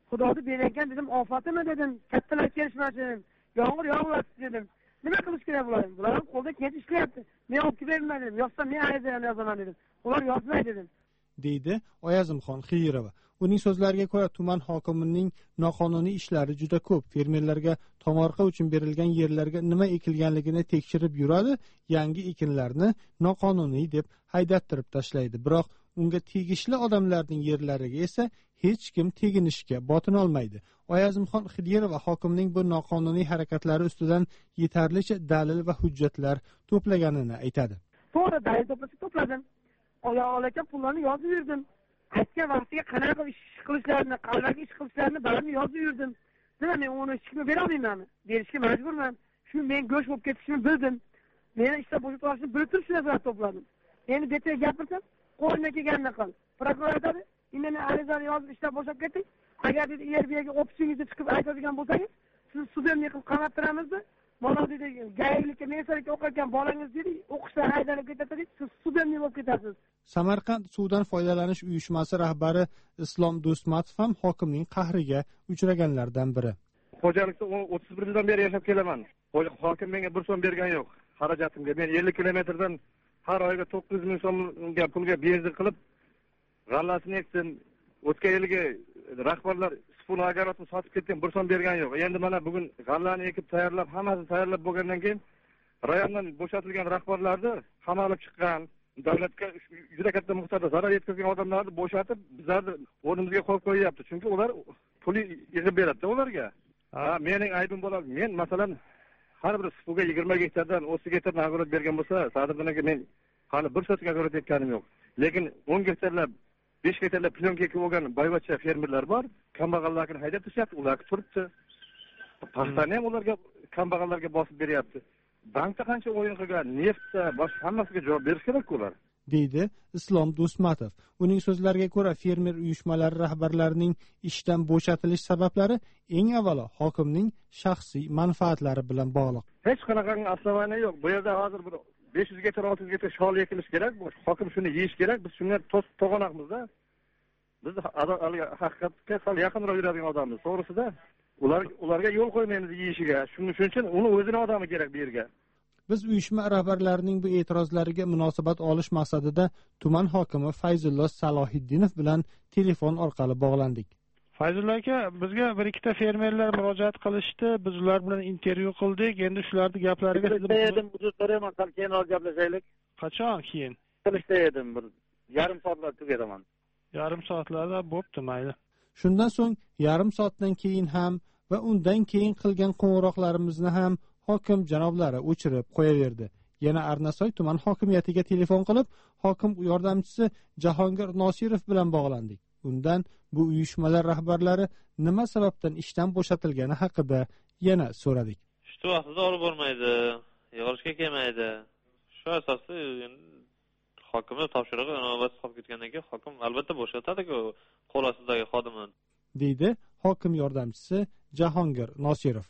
Xudoning bergan dedim, ofatimi dedim, kattalar kelishmasin, yomg'ir yog'yapti dedim. Nima qilish kerak bularni? Bular ham qo'lda kecha ishlayapti. Men olib bermadim dedim. Yozsam men ariza yozaman dedim. Ular yozmaydi dedim. deydi Oyazimxon Xiyirova. Uning so'zlariga ko'ra, tuman hokimining noqonuniy ishlari juda ko'p. Fermerlarga tomorqa uchun berilgan yerlarga nima ekilganligini tekshirib yuradi, yangi ekinlarni noqonuniy deb haydattirib tashlaydi. Biroq unga tegishli odamlarning yerlariga esa hech kim teginishga botinolmaydi. Oyazimxon Xiyirova hokimning bu noqonuniy harakatlari ustidan yetarlicha dalil va hujjatlar to'plaganini aytadi. To'g'ri, dalil to'pladim. Oyoqlagan pullarni yozib yurdim. Aytgan vaqtiga qanaqa ish qilishlarini, qanaqa ish qilishlarini barini yozib yurdim. Nima men uni hech kimga bera olmayman? Berishga majburman. Shu men go'sh bo'lib ketishini bildim. Meni ishdan bo'shatib olishni bilib turib shu narsalarni to'pladim. Endi betaga gapirsam, qo'limdan kelganini qil. Prokuror aytadi, "Indini arizani yozib ishdan bo'shab keting. Agar dedi IRBga ofisingizga chiqib aytadigan bo'lsangiz, siz sudimni qilib qamattiramizmi? Mana dedi, gaylikka mesalikka o'qiyotgan bolangiz dedi, o'qishdan haydalib ketadi, siz sudimni bo'lib ketasiz." Samarqand suvdan foydalanish uyushmasi rahbari Islom Do'stmatov ham hokimning qahriga uchraganlardan biri. Xo'jalikda 31 yildan beri yashab kelaman. Hokim menga 1 so'm bergan yo'q xarajatimga. Men 50 kilometrdan har oyga 9 ming so'mga pulga benzin qilib g'allasini ekdim. O'tgan yilgi rahbarlar spun agarotni sotib ketgan 1 so'm bergan yo'q. Endi mana bugun g'allani ekib tayyorlab, hammasini tayyorlab bo'lgandan keyin rayondan bo'shatilgan rahbarlarni qamalib chiqqan, davlatga juda katta miqdorda zarar yetkazgan odamlarni bo'shatib, bizlarni o'rnimizga qo'yib qo'yapti. Chunki ular pul yig'ib beradi ularga. Mening aybim bo'ladi. Men masalan har bir suvga 20 gektardan 30 gektardan agorat bergan bo'lsa, Sadirxonaga men hali 1 so'tga agorat etganim yo'q. Lekin 10 gektarlab 5 gektarlab plyonka ekib olgan boyvachcha fermerlar bor. Kambag'allarni haydab tashlabdi, ular turibdi. Paxtani ham ularga kambag'allarga bosib beryapti. Bankda qancha o'yin qilgan, neftda, boshqa hammasiga javob berish kerak ular. deydi Islom Do'stmatov. Uning so'zlariga ko'ra, fermer uyushmalari rahbarlarining ishdan bo'shatilish sabablari eng avvalo hokimning shaxsiy manfaatlari bilan bog'liq. Hech qanaqa aslavani yo'q. Bu yerda hozir bir 500 gektar 600 gektar shol ekilish kerak. Hokim shuni yeyish kerak. Biz shunga to'g'anoqmiz-da. Biz haqiqatga sal yaqinroq yuradigan odammiz, to'g'risida. Ularga yo'l qo'ymaymiz yeyishiga. Shuning uchun uni o'zining odami kerak bu yerga. Biz uyushma rahbarlarining bu e'tirozlariga munosabat olish maqsadida tuman hokimi Fayzullo Salohiddinov bilan telefon orqali bog'landik. Fayzullo aka, bizga bir ikkita fermerlar murojaat qilishdi. Biz ular bilan intervyu qildik. Endi shularning gaplariga edim, uzr so'rayman, keyinroq gaplashaylik. Qachon keyin? Qilishda edim, bir yarim soatlar tugataman. Yarim soatlarda bo'pti, mayli. Shundan so'ng yarim soatdan keyin ham va undan keyin qilgan qo'ng'iroqlarimizni ham hokim janoblari o'chirib qo'yaverdi. Yana Arnasoy tuman hokimiyatiga telefon qilib, hokim yordamchisi Jahongir Nosirov bilan bog'landik. Undan bu uyushmalar rahbarlari nima sababdan ishdan bo'shatilgani haqida yana so'radik. Shu vaqtida olib bormaydi, yig'ilishga kelmaydi. Shu asosda hokimning topshirig'i navbat qolib ketgandan keyin hokim albatta bo'shatadi-ku qo'l ostidagi xodimini, deydi hokim yordamchisi Jahongir Nosirov.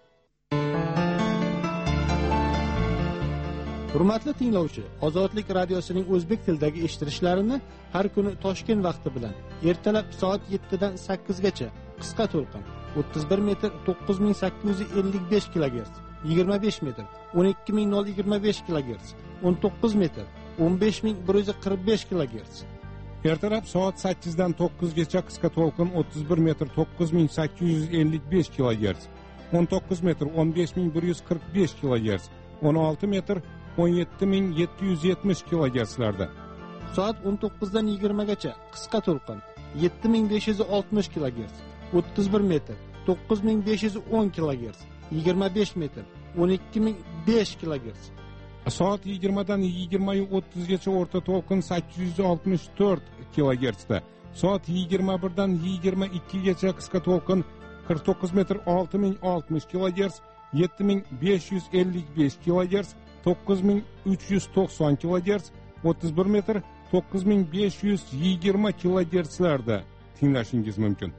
Hurmatli tinglovchi, Ozodlik radiosining o'zbek tilidagi eshittirishlarini har kuni Toshkent vaqti bilan ertalab soat 7 dan 8 gacha qisqa to'lqin 31 metr 9855 kHz, 25 metr 12025 kHz, 19 metr 15145 kHz. Ertalab soat 8 dan 9 gacha qisqa to'lqin 31 metr 9855 kHz, 19 metr 15145 kHz, 16 metr 17770 kHzlarda. Soat 19 dan 20 gacha qisqa to'lqin 7560 kHz, 31 metr 9510 kHz, 25 metr 12005 kHz. Soat 20 dan 20:30 gacha o'rta to'lqin 864 kHz da. Soat 21 dan 22 gacha qisqa to'lqin 49 metr 6060 kHz, 7555 kHz, 9390 kHz, 31 metr 9520 kHzlarda tinglashingiz mumkin.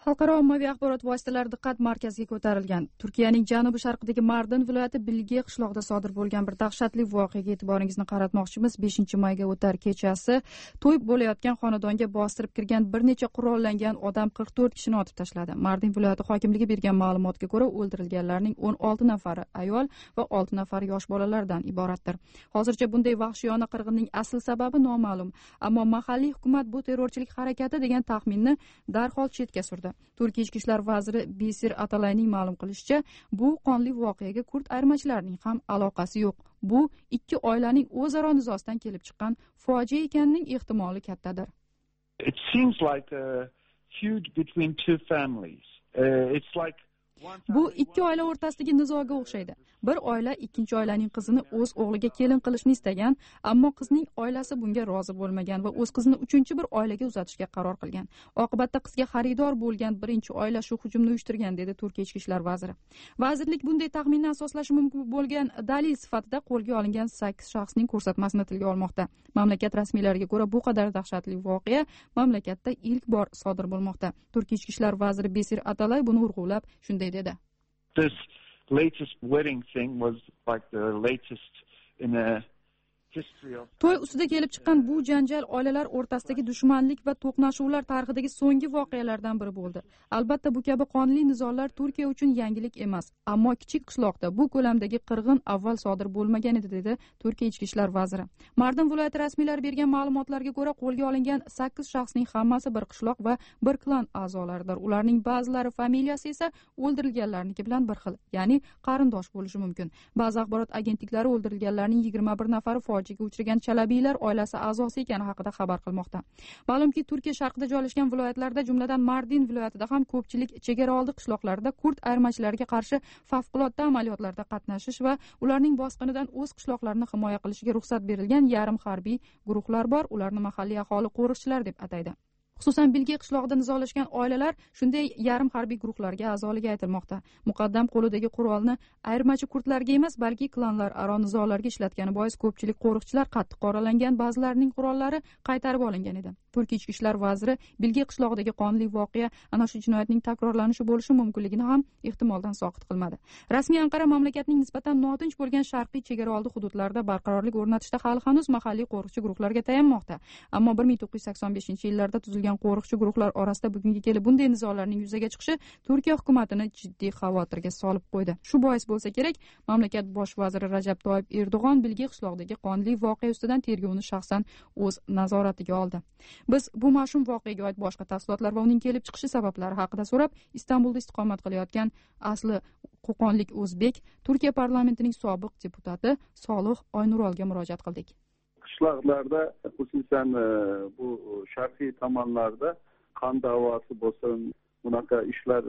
Xalqaro ommaviy axborot vositalari diqqat markaziga ko'tarilgan Turkiyaning janubi sharqidagi Mardin viloyati Bilge qishlog'ida sodir bo'lgan bir dahshatli voqeaga e'tiboringizni qaratmoqchimiz. 5-mayga o'tar kechasi to'y bo'layotgan xonadonga bostirib kirgan bir necha qurollangan odam 44 kishini otib tashladi. Mardin viloyati hokimligi bergan ma'lumotga ko'ra, o'ldirilganlarning 16 nafari ayol va 6 nafari yosh bolalardan iboratdir. Hozircha bunday vahshiyona qirg'inning asl sababi noma'lum, ammo mahalliy hukumat bu terrorchilik harakati degan taxminni darhol chetga surdi. Turkiya ichki ishlar vaziri Besir Atalayning ma'lum qilishicha, bu qonli voqeaga kurd ayirmachilarining ham aloqasi yo'q. Bu ikki oilaning o'zaro nizosidan kelib chiqqan fojia ekanining ehtimoli kattadir. It seems like a feud between two families. It's like Bu ikki oila o'rtasidagi nizoga o'xshaydi. Bir oila ikkinchi oilaning qizini o'z o'g'liga kelin qilishni istagan, ammo qizning oilasi bunga rozi bo'lmagan va o'z qizini uchinchi bir oilaga uzatishga qaror qilgan. Oqibatda qizga xaridor bo'lgan birinchi oila shu hujumni uyushtirgan, dedi Turkiya ichki ishlar vaziri. Vazirlik bunday taxminni asoslashi mumkin bo'lgan dalil sifatida qo'lga olingan 8 shaxsning ko'rsatmasini tilga olmoqda. Mamlakat rasmiylariga ko'ra, bu qadar dahshatli voqea mamlakatda ilk bor sodir bo'lmoqda. Turkiya ichki ishlar vaziri Besir Atalay buni urg'ulab shunday dedi. This latest wedding thing was like the latest in a history of To'y ustida kelib chiqqan bu janjal oilalar o'rtasidagi dushmanlik va to'qnashuvlar tarixidagi so'nggi voqealardan biri bo'ldi. Albatta bu kabi qonli nizolar Turkiya uchun yangilik emas, ammo kichik qishloqda bu ko'lamdagi qirg'in avval sodir bo'lmagan edi, dedi Turkiya ichki ishlar vaziri. Mardin viloyati rasmiylari bergan ma'lumotlarga ko'ra, qo'lga olingan 8 shaxsning hammasi bir qishloq va bir klan a'zolaridir. Ularning ba'zilari familiyasi esa o'ldirilganlarniki bilan bir xil, ya'ni qarindosh bo'lishi mumkin. Ba'zi axborot agentliklari o'ldirilganlarning 21 nafari fojiaga uchragan Chalabiylar oilasi a'zosi ekani haqida xabar qilmoqda. Ma'lumki, Turkiya sharqida joylashgan viloyatlarda, jumladan Mardin viloyatida ham ko'pchilik chegaraoldi qishloqlarda kurd ayirmachilariga qarshi favqulodda amaliyotlarda qatnashish va ularning bosqinidan o'z qishloqlarini himoya qilishiga ruxsat berilgan yarim harbiy guruhlar bor. Ularni mahalliy aholi qo'riqchilar deb ataydi. Xususan Bilge qishlog'ida nizolashgan oilalar shunday yarim harbiy guruhlarga a'zoligi aytilmoqda. Muqaddam qo'lidagi qurolni ayirmachi kurdlarga emas, balki klanlar aro nizolarga ishlatgani bois ko'pchilik qo'riqchilar qattiq qoralangan, ba'zilarining qurollari qaytarib olingan edi. Turkiya ichki ishlar vaziri Bilge qishlog'idagi qonli voqea ana shu jinoyatning takrorlanishi bo'lishi mumkinligini ham ehtimoldan soqit qilmadi. Rasmiy Anqara mamlakatning nisbatan notinch bo'lgan sharqiy chegaraoldi hududlarida barqarorlik o'rnatishda hali hanuz mahalliy qo'riqchi guruhlarga tayanmoqda. Ammo 1985-yillarda tuzilgan qo'riqchi guruhlar orasida bugunga kelib bunday nizolarning yuzaga chiqishi Turkiya hukumatini jiddiy xavotirga solib qo'ydi. Shu bois bo'lsa kerak, mamlakat bosh vaziri Rajab Toyyib Erdo'g'on Bilge qishlog'idagi qonli voqea ustidan tergovni shaxsan o'z nazoratiga oldi. Biz bu mash'um voqeaga oid boshqa tafsilotlar va uning kelib chiqishi sabablari haqida so'rab, Istanbulda istiqomat qilayotgan asli qo'qonlik o'zbek Turkiya parlamentining sobiq deputati Solih Oynurolga murojaat qildik. Qishloqlarda, xususan bu sharqiy tomonlarda qon da'vosi bo'lsin, bunaqa ishlar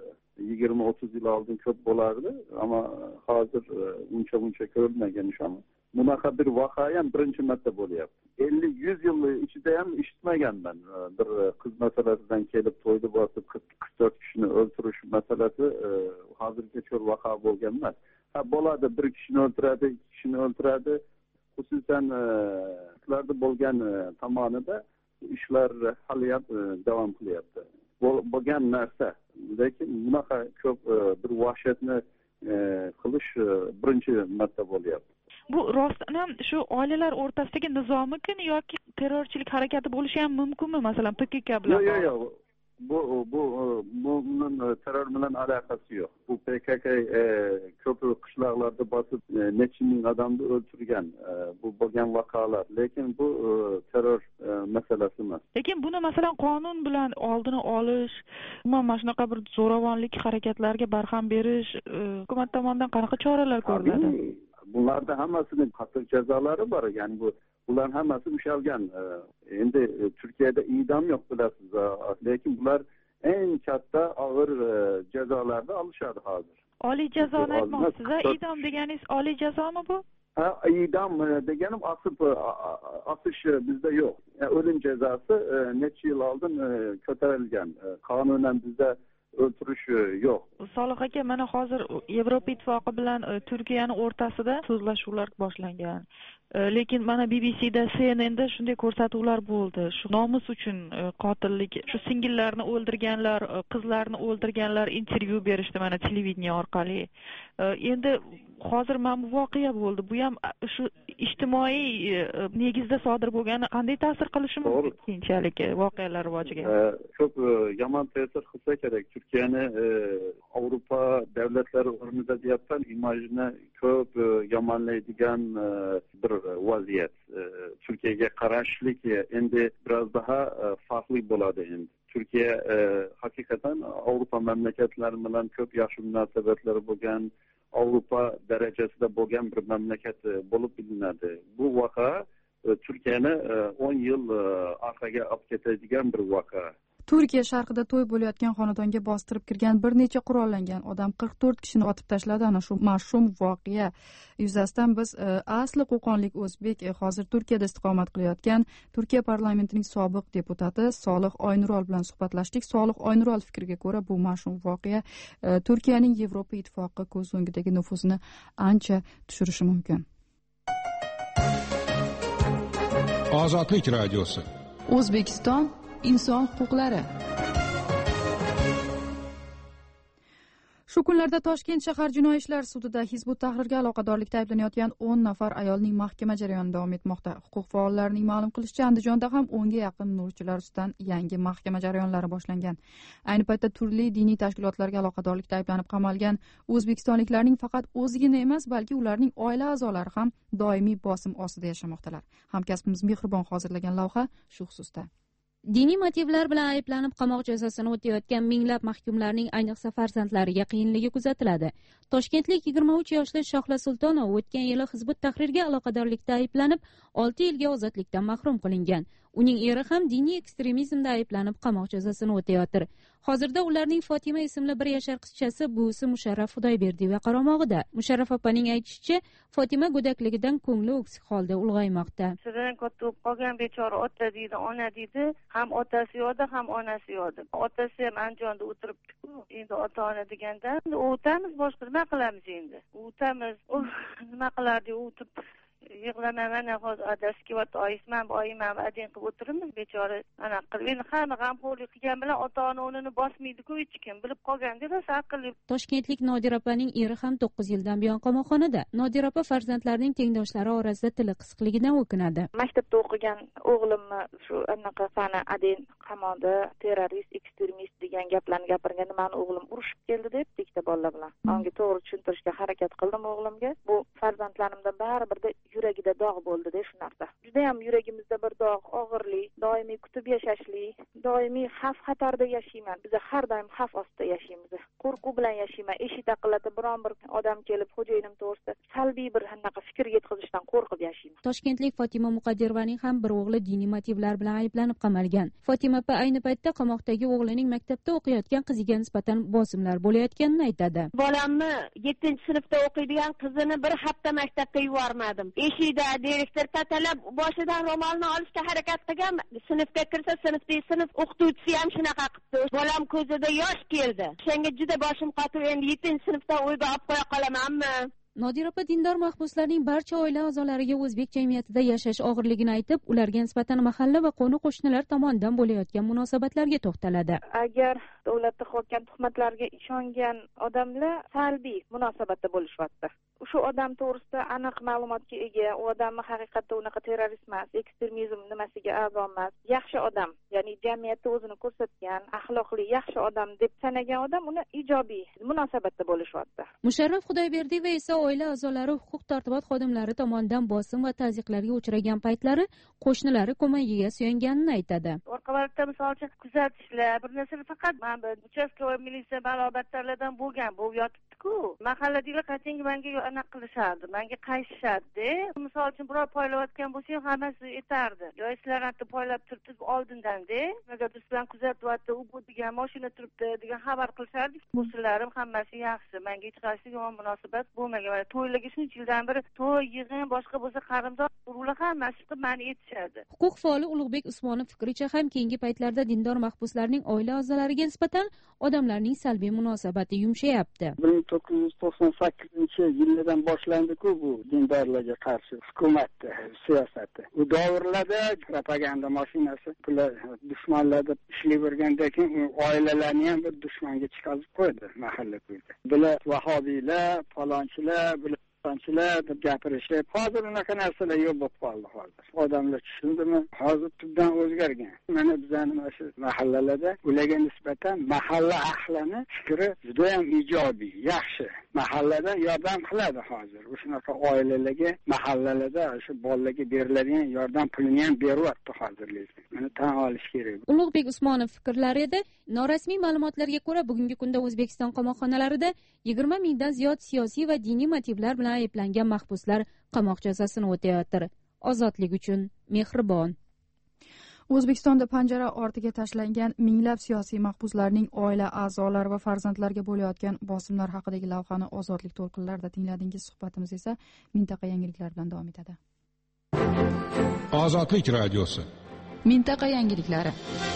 20-30 yil oldin ko'p bo'lardi, ammo hozir uncha ko'rilmagan ishon. Bunaqa bir voqea ham birinchi marta bo'lyapti. 50-100 yil ichida ham eshitmaganman. Bir qiz masalasidan kelib to'yni bosib 44 kishini o'ldirish masalasi hozirgacha voqea bo'lgan emas. Bo'ladi, bir kishini o'ldiradi, ikki kishini o'ldiradi. Xususan ularda bo'lgan tomonida ishlar hali ham davom qilyapti. Bo'lgan narsa, lekin bunaqa ko'p bir vahshatni qilish birinchi marta bo'lyapti. Bu rostdan ham shu oilalar o'rtasidagi nizomikin yoki terrorchilik harakati bo'lishi ham mumkinmi, masalan PKK bilan? Yo'q. Bunun terör bilan alakası yok. Bu PKK ko'p qishloqlarda bosib necha ming odamni o'ldirgan bu bo'lgan voqealar. Lekin bu terror masalasi emas. Lekin buni masalan qonun bilan oldini olish, umuman shunaqa bir zo'ravonlik harakatlariga barham berish hukumat tomonidan qanaqa choralar ko'riladi? Bunlarda hammasinin qattiq jazolari bor. Ya'ni bular hammasi ushalgan. Endi Turkiyada idam yo'q, bilasiz. Lekin bular eng katta og'ir jazolarni olishadi hozir. Oliy jazoni aytmoqsiz-a? Idom deganingiz oliy jazomi bu? İdam deganim asış bizde yok. O'lim jazosi necha yil oldin ko'tarilgan. Qonunan bizda o'ltirish yo'q. Solih aka, mana hozir Yevropa ittifoqi bilan Turkiyani o'rtasida so'zlashuvlar boshlangan. lekin mana BBCda, CNNda shunday ko'rsatuvlar bo'ldi. Shu nomus uchun qotillik, shu singillarni o'ldirganlar, qizlarni o'ldirganlar intervyu berishdi mana televideniye orqali. Endi hozir mana bu voqea bo'ldi. Bu ham shu ijtimoiy negizda sodir bo'lgani qanday ta'sir qilishi mumkin keyinchalik voqealar rivojiga? Ko'p yomon ta'sir qilsa kerak. Turkiyani Avrupa davlatlari o'rnida deyapman, imajini ko'p yomonlaydigan bir vaziyat. Turkiyaga qarashlik endi biroz daha farklı bo'ladi endi. Turkiya hakikaten Avrupa mamlakatlari bilan ko'p yaxshi munosabatlari bo'lgan, Avrupa darajasida bo'lgan bir mamlakat bo'lib bilinadi. Bu voqea Turkiyani 10 yil orqaga olib ketadigan bir voqea. Turkiya sharqida to'y bo'layotgan xonadonga bostirib kirgan bir necha qurollangan odam 44 kishini otib tashladi. Ana shu mash'um voqea yuzasidan biz asli qo'qonlik o'zbek, hozir Turkiyada istiqomat qilayotgan Turkiya parlamentining sobiq deputati Solih Oynurol bilan suhbatlashdik. Solih Oynurol fikriga ko'ra, bu mash'um voqea Turkiyaning Yevropa ittifoqi ko'z o'ngidagi nufuzini ancha tushirishi mumkin. Ozodlik radiosi. O'zbekiston inson huquqlari. Shu kunlarda Toshkent shahar jinoiy ishlar sudida Hizbut Tahrirga aloqadorlikda ayblanayotgan 10 nafar ayolning mahkama jarayoni davom etmoqda. Huquq faollarining ma'lum qilishicha, Andijonda ham 10 ga yaqin nurchilar ustidan yangi mahkama jarayonlari boshlangan. Ayni paytda turli diniy tashkilotlarga aloqadorlikda ayblanib qamalgan o'zbekistonliklarning faqat o'zigina emas, balki ularning oila a'zolari ham doimiy bosim ostida yashamoqdalar. Hamkasbimiz Mehribon hozirlagan lavha shu xususda. Diniy motivlar bilan ayblanib qamoq jazosini o'tayotgan minglab mahkumlarning ayniqsa farzandlariga qiyinligi kuzatiladi. Toshkentlik 23 yoshli Shohla Sultonov o'tgan yili Hizbut Tahrirga aloqadorlikda ayblanib 6 yilga ozodlikdan mahrum qilingan. Uning eri ham diniy ekstremizmda ayblanib qamoq jazosini o'tayotir. Hozirda ularning Fotima ismli bir yashar qizchasi buvisi Musharraf Xudoyberdiyeva qaramog'ida. Musharraf opaning aytishicha, Fotima go'dakligidan ko'ngli o'ksik holda ulg'aymoqda. Sizdan katta bo'lib qolgan bechora ota deydi, ona deydi, ham otasi yo'qda, ham onasi yo'qda. Otasi ham Andijonda o'tiribdi-ku. Endi ota-ona deganda, o'tamiz, boshqa nima qilamiz endi? O'tamiz, nima qilardik, o'tib yig'lamayman, hozir adasi kelyapti, oyim ham adin qilib o'tiribmiz, bechora ana qilib. Endi hamma g'amxo'rlik qilgan bilan ota-ona o'rnini bosmaydi-ku, hech kim bilib qolganda rosa aqlli. Toshkentlik Nodir opaning eri ham 9 yildan buyon qamoqxonada. Nodir opa farzandlarining tengdoshlari orasida tili qisqligidan o'kinadi. Maktabda o'qigan o'g'limni shu anaqa fani adin qamoqda, terrorist, ekstremist degan gaplarni gapirganda meni o'g'lim urushib keldi deb ikkita bola bilan. Unga to'g'ri tushuntirishga harakat qildim o'g'limga. Bu farzandlarimdan baribirda yuragida dog' bo'ldi-da shu narsa. Juda ham yuragimizda bir dog', og'irlik, doimiy kutib yashashlik, doimiy xavf-xatarda yashayman. Biz har doim xavf ostida yashaymiz. Qo'rquv bilan yashayman. Eshik taqillatib biron bir odam kelib xo'jayinim to'g'risida salbiy bir anaqa fikr yetkazishdan qo'rqib yashayman. Toshkentlik Fotima Muqaddirovaning ham bir o'g'li diniy motivlar bilan ayblanib qamalgan. Fotima opa ayni paytda qamoqdagi o'g'lining maktabda o'qiyotgan qiziga nisbatan bosimlar bo'layotganini aytadi. Bolamni 7-sinfda o'qiydigan qizini bir hafta maktabga yubormadim. Eshikda direktor tatalab boshidan ro'molni olishga harakat qilgan. Sinfga kirsa, sinf o'qituvchisi ham shunaqa qildi. Bolam ko'zida yosh keldi. Senga juda boshim qotib, endi 7-sinfda uyga olib qo'ya qolamanmi? Nodir opa dindor mahbuslarning barcha oila a'zolariga o'zbek jamiyatida yashash og'irligini aytib, ularga nisbatan mahalla va qo'ni-qo'shnilar tomonidan bo'layotgan munosabatlarga to'xtaladi. Agar davlatda qilayotgan tuhmatlarga ishongan odamlar salbiy munosabatda bo'lishyapti. Shu odam to'g'risida aniq ma'lumotga ega, u odamni haqiqatda unaqa terrorist emas, ekstremizm nimasiga a'zo emas, yaxshi odam, ya'ni jamiyatda o'zini ko'rsatgan, axloqli, yaxshi odam deb sanagan odam uni ijobiy munosabatda bo'lishyapti. Musharraf Xudoyberdiyeva esa oila a'zolari huquq tartibot xodimlari tomonidan bosim va tazyiqlarga uchragan paytlari qo'shnilari ko'magiga suyanganini aytadi. Orqalarida misol uchun kuzatishlar, bir narsani faqat mana uchastkavoy militsiya balobatlardan bo'lgan, bu yotibdi-ku. Mahalladagilar qachonki menga anaqa qilishardi, menga qayshishadi. Misol uchun birov poylayotgan bo'lsa, hammasi etardi. Yo sizlar garantni poylab turibdi oldindan-da. Agar biz bilan kuzatyapti, u bu degan mashina turibdi degan xabar qilishardi. Qo'shnilarim hammasi yaxshi. Menga hech qaysi yomon munosabat bo'lmagan. To'ylarga shuncha yildan beri to'y, yig'in, boshqa bo'lsa qarindosh ular hammasi qilib meni etishadi. Huquq faoli Ulug'bek Usmonov fikricha ham keyingi paytlarda dindor mahbuslarning oila a'zolariga nisbatan odamlarning salbiy munosabati yumshayapti. 1998-yildan boshlandi-ku bu dindorlarga qarshi hukumat siyosati. U davrlarda propaganda mashinasi bular dushmanlar deb ishlayvergandan keyin oilalarni ham bir dushmanga chiqarib qo'ydi mahalla ko'yda. Bular vahobiylar, falonchilar, deb gapirishib, hozir unaqa narsalar yo'q bo'lib qoldi hozir. Odamlar tushundimi? Hozir tubdan o'zgargan. Mana bizning mana shu mahallalarda ularga nisbatan mahalla ahlining fikri juda ham ijobiy, yaxshi. Mahallada yordam qiladi hozir. Shunaqa oilalarga, mahallalarda shu bolalarga beriladigan yordam pulini ham beryapti hozirlikda. Mana tan olish kerak. Ulug'bek Usmonov fikrlarida norasmiy ma'lumotlarga ko'ra bugungi kunda O'zbekiston qamoqxonalarida 20 mingdan ziyod siyosiy va diniy motivlar bilan ayblangan mahbuslar qamoq jazosini o'tayotir. Ozodlik uchun mehribon. O'zbekistonda panjara ortiga tashlangan minglab siyosiy mahbuslarning oila a'zolari va farzandlariga bo'layotgan bosimlar haqidagi lavhani Ozodlik to'lqinlarida tingladingiz. Suhbatimiz esa mintaqa yangiliklari bilan davom etadi. Ozodlik radiosi. Mintaqa yangiliklari.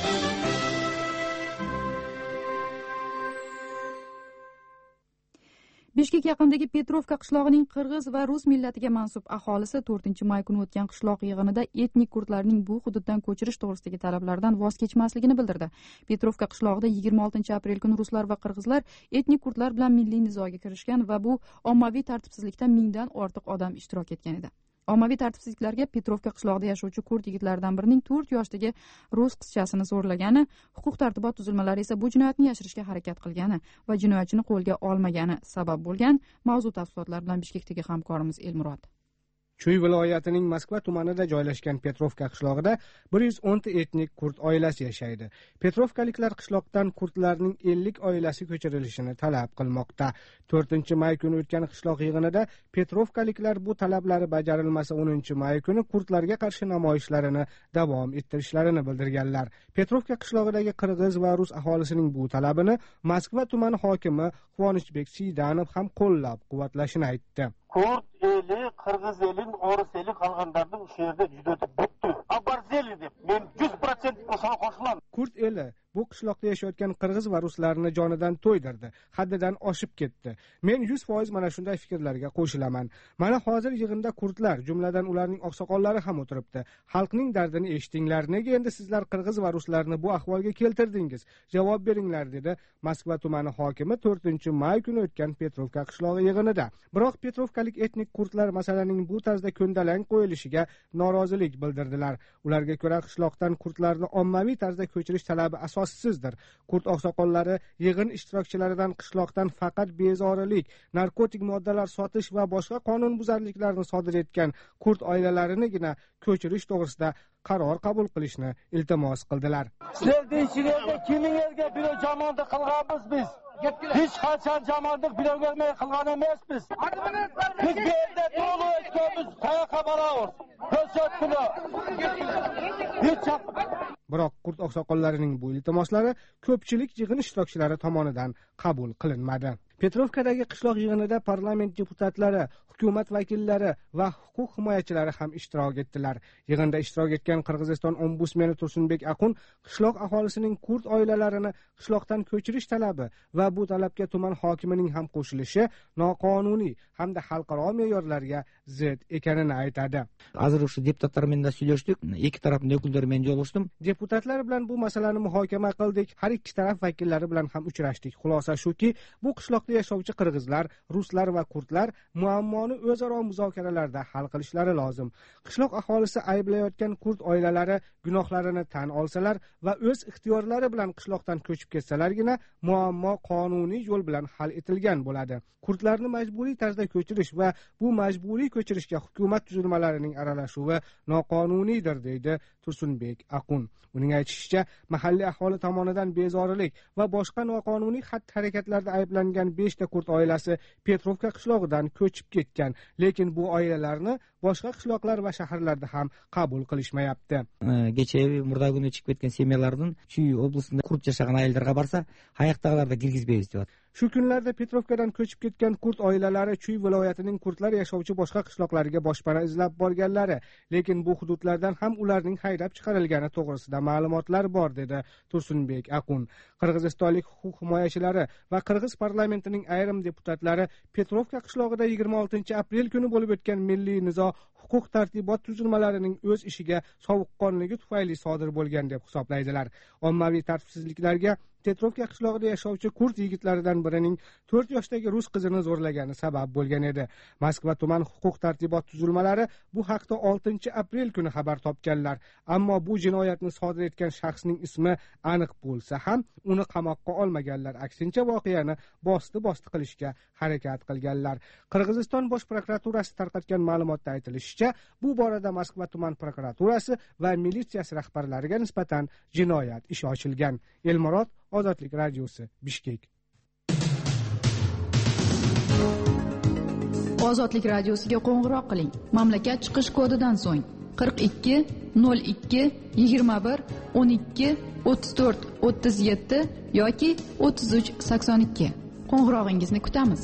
Bishkek yaqinidagi Petrovka qishlog'ining qirg'iz va rus millatiga mansub aholisi 4-may kuni o'tgan qishloq yig'inida etnik kurdlarning bu hududdan ko'chirish to'g'risidagi talablardan voz kechmasligini bildirdi. Petrovka qishlog'ida 26-aprel kuni ruslar va qirg'izlar etnik kurdlar bilan milliy nizoga kirishgan va bu ommaviy tartibsizlikda mingdan ortiq odam ishtirok etgan edi. Ommaviy tartibsizliklarga Petrovka qishlog'ida yashovchi kurd yigitlaridan birining 4 yoshdagi rus qizchasini zo'rlagani, huquq tartibot tuzilmalari esa bu jinoyatni yashirishga harakat qilgani va jinoyatchini qo'lga olmagani sabab bo'lgan. Mavzu tafsilotlar bilan Bishkekdagi hamkorimiz Elmurod. Chuy viloyatining Moskva tumanida joylashgan Petrovka qishlog'ida 110 ta etnik kurd oilasi yashaydi. Petrovkaliklar qishloqdan kurdlarning 50 oilasi ko'chirilishini talab qilmoqda. 4-may kuni o'tgan qishloq yig'inida Petrovkaliklar bu talablari bajarilmasa 10-may kuni kurdlarga qarshi namoyishlarini davom ettirishlarini bildirganlar. Petrovka qishlog'idagi qirg'iz va rus aholisining bu talabini Moskva tumani hokimi Quvonchbek Siydanov ham qo'llab-quvvatlashini aytdi. Kurd eli, qirg'iz elin, o'ris eli qolganlarning shu yerda juda butdi. Abarzeli deb men 100% o'shanga qo'shilaman. Kurd eli bu qishloqda yashayotgan qirg'iz va ruslarni jonidan to'ydirdi, haddidan oshib ketdi. Men 100% mana shunday fikrlarga qo'shilaman. Mana hozir yig'inda kurdlar, jumladan ularning oqsoqollari ham o'tiribdi. Xalqning dardini eshitinglar. Nega endi sizlar qirg'iz va ruslarni bu ahvolga keltirdingiz? Javob beringlar, dedi Moskva tumani hokimi 4-may kuni o'tgan Petrovka qishlog'i yig'inida. Biroq Petrovkalik etnik kurdlar masalaning bu tarzda ko'ndalang qo'yilishiga norozilik bildirdilar. Ularga ko'ra qishloqdan kurdlarni ommaviy tarzda ko'chirish talabi asossizdir. Kurd oqsoqollari yig'in ishtirokchilaridan qishloqdan faqat bezorilik, narkotik moddalar sotish va boshqa qonunbuzarliklarni sodir etgan kurd oilalarinigina ko'chirish to'g'risida qaror qabul qilishni iltimos qildilar. Sizlarga kimning elga bir jamoatda qilganmiz biz? Hech qachon jamoatlik birovga qilgan emasmiz. Biz bu yerda to'g'ri aytganmiz, qayoqqa boramiz? Biroq kurd oqsoqollarining bu iltimoslari ko'pchilik yig'in ishtirokchilari tomonidan qabul qilinmadi. Petrovkadagi qishloq yig'inida parlament deputatlari, hukumat vakillari va huquq himoyachilari ham ishtirok etdilar. Yig'inda ishtirok etgan Qirg'iziston ombudsmani Tursunbek Aqun qishloq aholisining kurd oilalarini qishloqdan ko'chirish talabi va bu talabga tuman hokimining ham qo'shilishi noqonuniy hamda xalqaro me'yorlarga zid ekanini aytadi. Hozir o'sha deputatlar bilan suhbatlashdik, ikki tarafning vakillari bilan jolashdim. Deputatlar bilan bu masalani muhokama qildik. Har ikki taraf vakillari bilan ham uchrashdik. Xulosa shuki, bu qishloqda yashovchi qirg'izlar, ruslar va kurdlar muammoni o'zaro muzokaralarda hal qilishlari lozim. Qishloq aholisi ayblayotgan kurd oilalari gunohlarini tan olsalar va o'z ixtiyorlari bilan qishloqdan ko'chib ketsalargina muammo qonuniy yo'l bilan hal etilgan bo'ladi. Kurdlarni majburiy tarzda ko'chirish va bu majburiy ko'chirishga hukumat tuzilmalarining aralashuvi noqonuniydir, deydi Tursunbek Aqun. Uning aytishicha, mahalliy aholi tomonidan bezorilik va boshqa noqonuniy xatti-harakatlarda ayblangan 5 ta kurd oilasi Petrovka qishlog'idan ko'chib ketgan, lekin bu oilalarni boshqa qishloqlar va shaharlarda ham qabul qilishmayapti. Kecha murda kuni chiqib ketgan semyalardan Chuy oblastida kurd yashagan ayollarga borsa, hayaqdag'alarda kirgizmaymiz deyapti. Shu kunlarda Petrovkadan ko'chib ketgan kurd oilalari Chuy viloyatining kurdlar yashovchi boshqa qishloqlariga boshpana izlab borganlari, lekin bu hududlardan ham ularning haydab chiqarilgani to'g'risida ma'lumotlar bor, dedi Tursunbek Aqun. Qirg'izistonlik huquq himoyachilari va Qirg'iz parlamentining ayrim deputatlari Petrovka qishlog'ida 26-aprel kuni bo'lib o'tgan milliy nizo huquq tartibot tuzilmalarining o'z ishiga sovuqqonligi tufayli sodir bo'lgan deb hisoblaydilar. Ommaviy tartibsizliklarga Petrovka qishlog'ida yashovchi kurd yigitlaridan birining 4 yoshdagi rus qizini zo'rlagani sabab bo'lgan edi. Moskva tuman huquq tartibot tuzilmalari bu haqda 6-aprel kuni xabar topganlar. Ammo bu jinoyatni sodir etgan shaxsning ismi aniq bo'lsa ham, uni qamoqqa olmaganlar. Aksincha voqeani bosti qilishga harakat qilganlar. Qirg'iziston bosh prokuraturasi tarqatgan ma'lumotda aytilishicha, bu borada Moskva tuman prokuraturasi va militsiyasi rahbarlariga nisbatan jinoyat ishi ochilgan. Elmurod, Ozodlik radiosi, Bishkek. Ozodlik radiosiga qo'ng'iroq qiling. Mamlakat chiqish kodidan so'ng 42 02 21 12 34 37 yoki 33 82. Qo'ng'irog'ingizni kutamiz.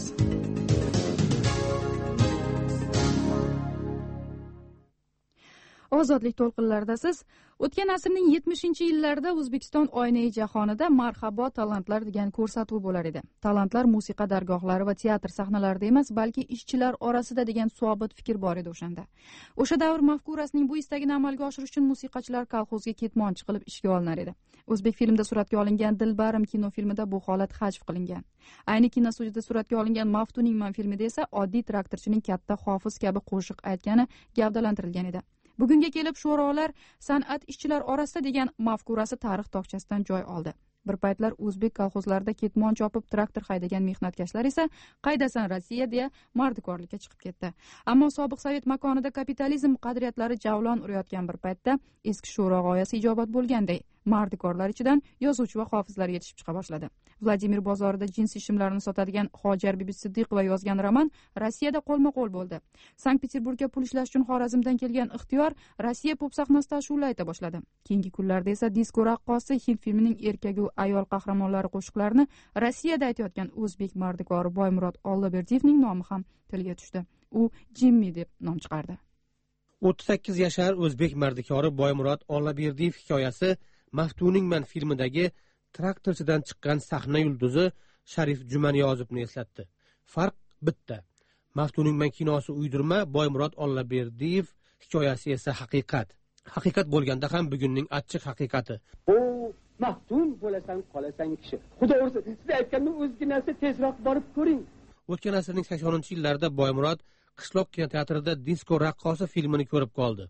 Ozodlik to'lqinlaridasiz. O'tgan asrning 70-yillarida O'zbekiston oynayi jahonida Marhabo talantlar degan ko'rsatuv bo'lar edi. Talantlar musiqa dargohlari va teatr sahnalarida emas, balki ishchilar orasida degan sobit fikr bor edi o'shanda. O'sha davr mafkurasining bu istagini amalga oshirish uchun musiqachilar kolxozga ketmonchi qilib ishga olinar edi. O'zbek filmida suratga olingan Dilbarim kinofilmida bu holat hajv qilingan. Ayni kinostudiyada suratga olingan Maftuningman filmida esa oddiy traktorchining katta hofiz kabi qo'shiq aytgani gavdalantirilgan edi. Bugunga kelib sho'rolar san'at ishchilar orasida degan mafkurasi tarix tokchasidan joy oldi. Bir paytlar o'zbek kolxozlarida ketmon chopib traktor haydagan mehnatkashlar esa qaydasan Rossiya deya mardikorlikka chiqib ketdi. Ammo sobiq sovet makonida kapitalizm qadriyatlari javlon urayotgan bir paytda eski sho'ro g'oyasi ijobat bo'lganday mardikorlar ichidan yozuvchi va hofizlar yetishib chiqa boshladi. Vladimir bozorida jinsi shimlarni sotadigan Hojar bibi Siddiqova yozgan roman Rossiyada qo'lma-qo'l bo'ldi. Sankt-Peterburgga pul ishlash uchun Xorazmdan kelgan Ixtiyor Rossiya pop sahnasida ashula ayta boshladi. Keyingi kunlarda esa disko raqqosi hind filmining erkagi ayol qahramonlari qo'shiqlarini Rossiyada aytayotgan o'zbek mardikori Boymurod Ollaberdiyevning nomi ham tilga tushdi. U Jimmi deb nom chiqardi. 38 yashar o'zbek mardikori Boymurod Ollaberdiyev hikoyasi Maftuningman filmidagi traktorchidan chiqqan sahna yulduzi Sharif Jumaniyozovni eslatdi. Farq bitta. Maftuningman kinosi uydirma, Boymurod Ollaberdiyev hikoyasi esa haqiqat. Haqiqat bo'lganda ham bugunning achchiq haqiqati. Maftun bo'lasan, qolasan kishi. Xudo ursin, siz aytgandan o'zga narsa tezroq borib ko'ring. O'tgan asrning 80-yillarida Boymurod qishloq kinoteatrida disko raqqosi filmini ko'rib qoldi.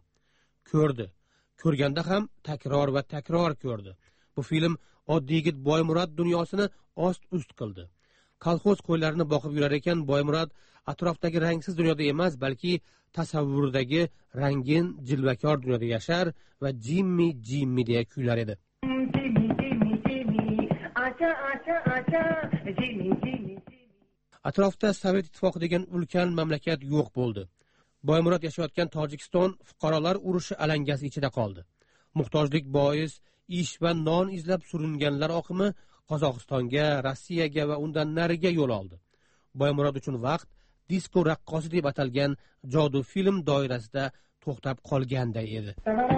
Ko'rganda ham takror va takror ko'rdi. Bu film oddiy yigit Boymurod dunyosini ost-ust qildi. Kolxoz qo'ylarini boqib yurar ekan, Boymurod atrofdagi rangsiz dunyoda emas, balki tasavvuridagi rangin, jilvakor dunyoda yashar va Jimmi deya kuylar edi. Atrofda Sovet ittifoqi degan ulkan mamlakat yo'q bo'ldi. Boymurod yashayotgan Tojikiston fuqarolar urushi alangasi ichida qoldi. Muhtojlik bois ish va non izlab suringanlar oqimi Qozog'istonga, Rossiyaga va undan nariga yo'l oldi. Boymurod uchun vaqt disko raqqosi deb atalgan jodu film doirasida to'xtab qolganday edi.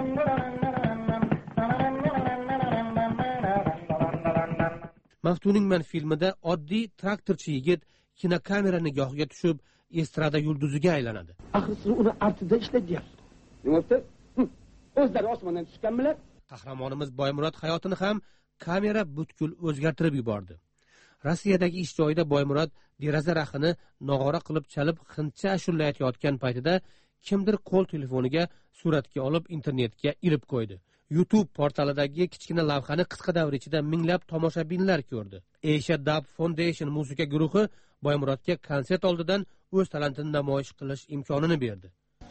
Maftuningman filmida oddiy traktorchi yigit kinokamera nigohiga tushib, estrada yulduziga aylanadi. Axir siz uni artida ishlayapsiz. Nima o'zlari osmondan tushganmilar? Qahramonimiz Boymurod hayotini ham kamera butkul o'zgartirib yubordi. Rossiyadagi ish joyida Boymurod deraza raxini nog'ora qilib chalib hindcha ashullayotgan paytida kimdir qo'l telefoniga suratga olib internetga ilib qo'ydi. YouTube portalidagi kichkina lavhani qisqa davr ichida minglab tomoshabinlar ko'rdi. Asia Dub Foundation musiqa guruhi Boymurodga konsert oldidan o'z talantini namoyish qilish imkonini berdi.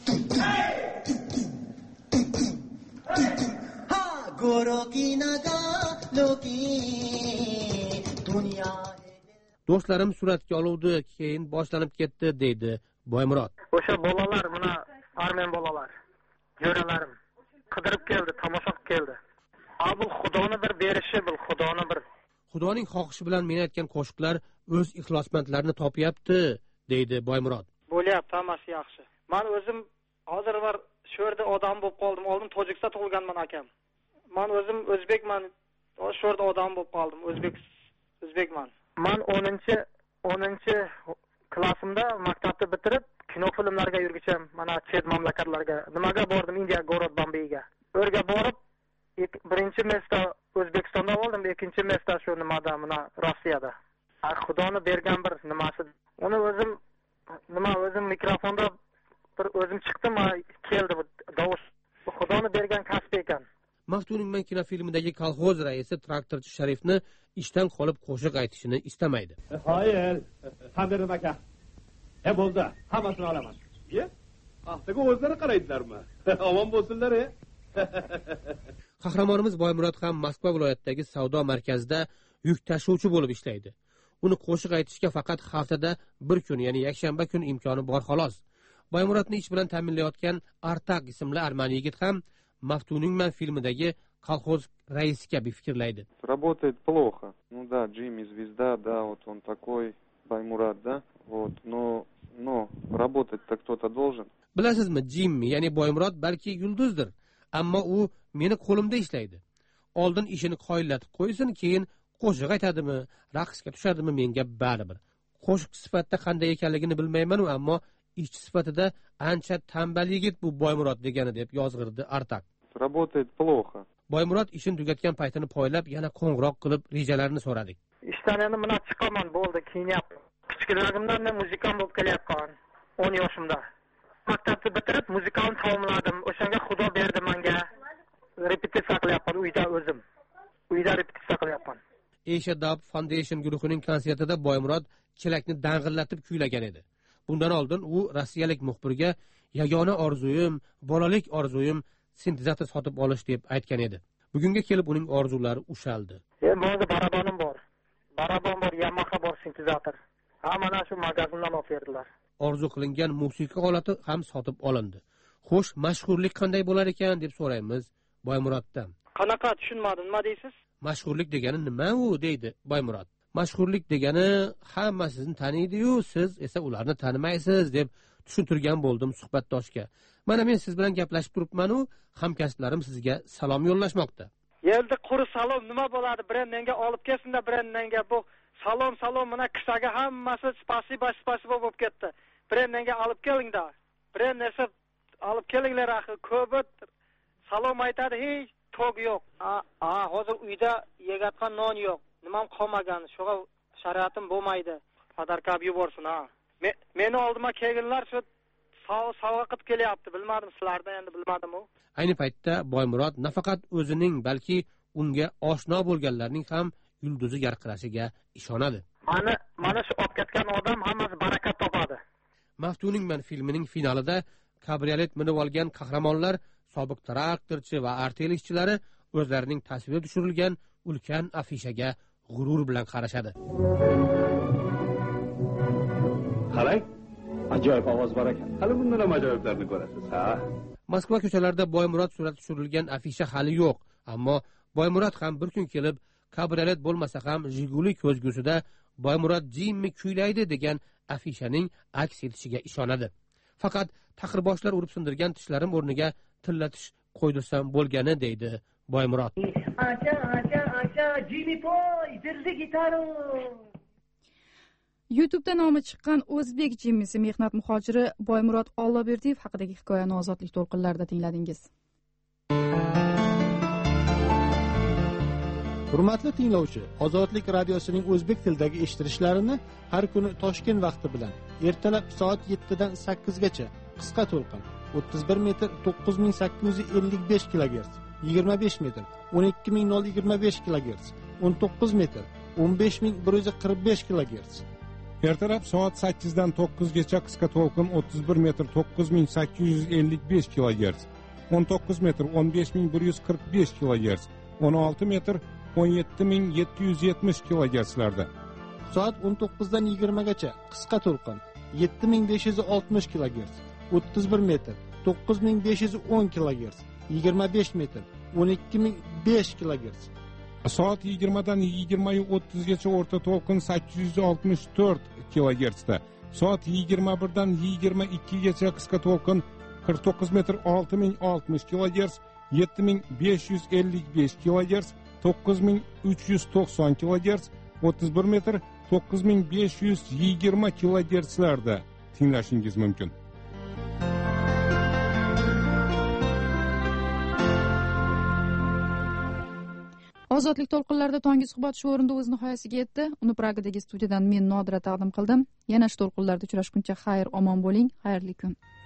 Do'stlarim suratga oluvdi, keyin boshlanib ketdi, deydi Boymurod. O'sha bolalar, mana armen bolalar, jo'ralarim qidirib keldi, tomosha qilib keldi. Bu Xudoni bir berishi, bu Xudoni bir. Xudoning xohishi bilan men aytgan qo'shiqlar o'z ixlosmandlarini topyapti, deydi Boymurod. Bo'lyapti, hammasi yaxshi. Men o'zim hozir bir shu yerda odam bo'lib qoldim. Oldin Tojikistonda tug'ilganman akam. Men o'zim o'zbekman. Shu yerda odam bo'lib qoldim. O'zbekman. Men 10 klassimda maktabni bitirib, kino filmlarga yurgicham, mana chet mamlakatlarga. Nimaga bordim? Indiya, Gorod Bombeyga. O'rga borib, birinchi mesda O'zbekistonda oldim, ikkinchi mesda shu nimada, mana Rossiyada. Xudoni bergan bir nimasi. Uni o'zim mikrofonda bir o'zim chiqdim, keldi bu tovush. Bu Xudoni bergan kasb ekan. Maftuning men kinofilmidagi kolxoz raisi traktorchi Sharifni ishdan qolib qo'shiq aytishini istamaydi. Hayır, Tabirim aka. Bo'ldi, hammasini olaman. Haftaga o'zlari qaraydilarmi? Omon bo'lsinlar. Qahramonimiz Boymurod ham Moskva viloyatidagi savdo markazida yuk tashuvchi bo'lib ishlaydi. Uni qo'shiq aytishga faqat haftada bir kun, ya'ni yakshanba kun imkoni bor xolos. Boymurodni ish bilan ta'minlayotgan Artak ismli arman yigit ham Maftuning man filmidagi kolxoz raisi kabi fikrlaydi. Работает плохо. Ну да, Джимми звезда, да, вот он такой, Boymurod, да, вот, но работать-то кто-то должен. Bilasizmi, Jimmi, ya'ni Boymurod balki yulduzdir, ammo u meni qo'limda ishlaydi. Oldin ishini qoyillatib qo'ysin, keyin qo'shiq aytadimi, raqsga tushadimi, menga baribir. Qo'shiq sifatida qanday ekanligini bilmayman-u, ammo ishchi sifatida ancha tambal yigit bu Boymurod degani deb yozg'irdi Artak. Работает плохо. Boymurod ishini tugatgan paytini poylab yana qo'ng'iroq qilib rejalarini so'radik. Ishdan endi mana chiqaman, bo'ldi, kiyinyapman. Kichikligimdan men muzikant bo'lib kelyapman. 10 yoshimda. Maktabni bitirib muzikani tamomladim. O'shanga Xudo berdi menga. Repetitsiya qilyapman uyda o'zim. Uyda repetitsiya qilyapman. Asia Dub Foundation guruhining konsertida Boymurod chelakni dang'illatib kuylagan edi. Bundan oldin u rossiyalik muxbirga yagona orzuyim, bolalik orzuyim sintezator sotib olish deb aytgan edi. Bugunga kelib uning orzulari ushaldi. Menga barabonim bor. Barabon bor, Yamaha bor, sintezator. Mana shu magazindan olib berdilar. Orzu qilingan musiqa olati ham sotib olindi. Xo'sh, mashhurlik qanday bo'lar ekan deb so'raymiz Boymuroddan. Qanaqa tushunmadim, nima deysiz? Mashhurlik degani nima u, deydi Boymurod. Mashhurlik degani hamma sizni taniydi-yu, siz esa ularni tanimaysiz deb tushuntirgan bo'ldim suhbatdoshga. Mana men siz bilan gaplashib turibman-u, hamkasblarim sizga salom yo'llashmoqda. Yeldi quri salom nima bo'ladi? Biron menga olib kelsinda, biron menga bu salom mana kisaga hammasi spasiba bo'lib ketdi. Biron menga olib kelingda. Biron narsa olib kelinglar axir, ko'p salom aytadi, hech tog' yo'q. Hozir uyda yegatgan non yo'q. Nimam qolmagan, shuga shariatim bo'lmaydi. Padarkab yuborsin, Meni oldima kelganlar shu sovg'a qilib kelyapti, bilmadim, sizlardan endi bilmadim-u. Ayni paytda Boymurod nafaqat o'zining, balki unga oshno bo'lganlarning ham yulduzi yarqirashiga ishonadi. Mana shu olib ketgan odam hammasi barakat topadi. Maftuning man filmining finalida kabriolet minib olgan qahramonlar, sobiq traktorchi va artel ishchilari o'zlarining tasviri tushirilgan ulkan afishaga g'urur bilan qarashadi. Qarang, ajoyib ovoz bor ekan. Hali bundan ham ajoyiblarni ko'rasiz, ha? Moskva ko'chalarida Boymurod surati tushirilgan afisha hali yo'q, ammo Boymurod ham bir kun kelib, kabriolet bo'lmasa ham Jiguli ko'zgusida Boymurod Jimmi kuylaydi degan afishaning aks etishiga ishonadi. Faqat taqirboshlar urib sindirgan tishlarim o'rniga tillatish qo'ydirsam bo'lgani, deydi Boymurod. Jimmi Poy, dirdi gitaro. YouTube'da nomi chiqqan o'zbek jimmisi mehnat muhojiri Boymurod Olloberdiyev haqidagi hikoyani Ozodlik to'lqinlarida tingladingiz. Hurmatli tinglovchi, Ozodlik radiosining o'zbek tilidagi eshittirishlarini har kuni Toshkent vaqti bilan ertalab soat 7 dan 8 gacha qisqa to'lqin 31 metr 9855 kHz, 25 metr 12025 kHz, 19 metr 15145 kHz ertalab soat 8 dan 9 gacha qisqa to'lqin 31 metr 9855 kilogerts, 19 metr 15145 kilogerts, 16 metr 17770 kilogertslarda. Soat 19 dan 20 gacha qisqa to'lqin 7560 kilogerts, 31 metr 9510 kilogerts, 25 metr 12005 kilogerts. Soat 20 dan 20:30 gacha o'rta to'lqin 864 kilogertsda. Soat 21 dan 22 gacha qisqa to'lqin 49 metr 6060 kilogerts, 7555 kilogerts, 9390 kilogerts, 31 metr 9520 kilogertslarda tinglashingiz mumkin. Ozodlik to'lqinlarida tongi suhbat shu o'rinda o'z nihoyasiga yetdi. Uni Pragadagi studiyadan men Nodira taqdim qildim. Yana shu to'lqinlarda uchrashguncha xayr omon bo'ling, xayrli kun.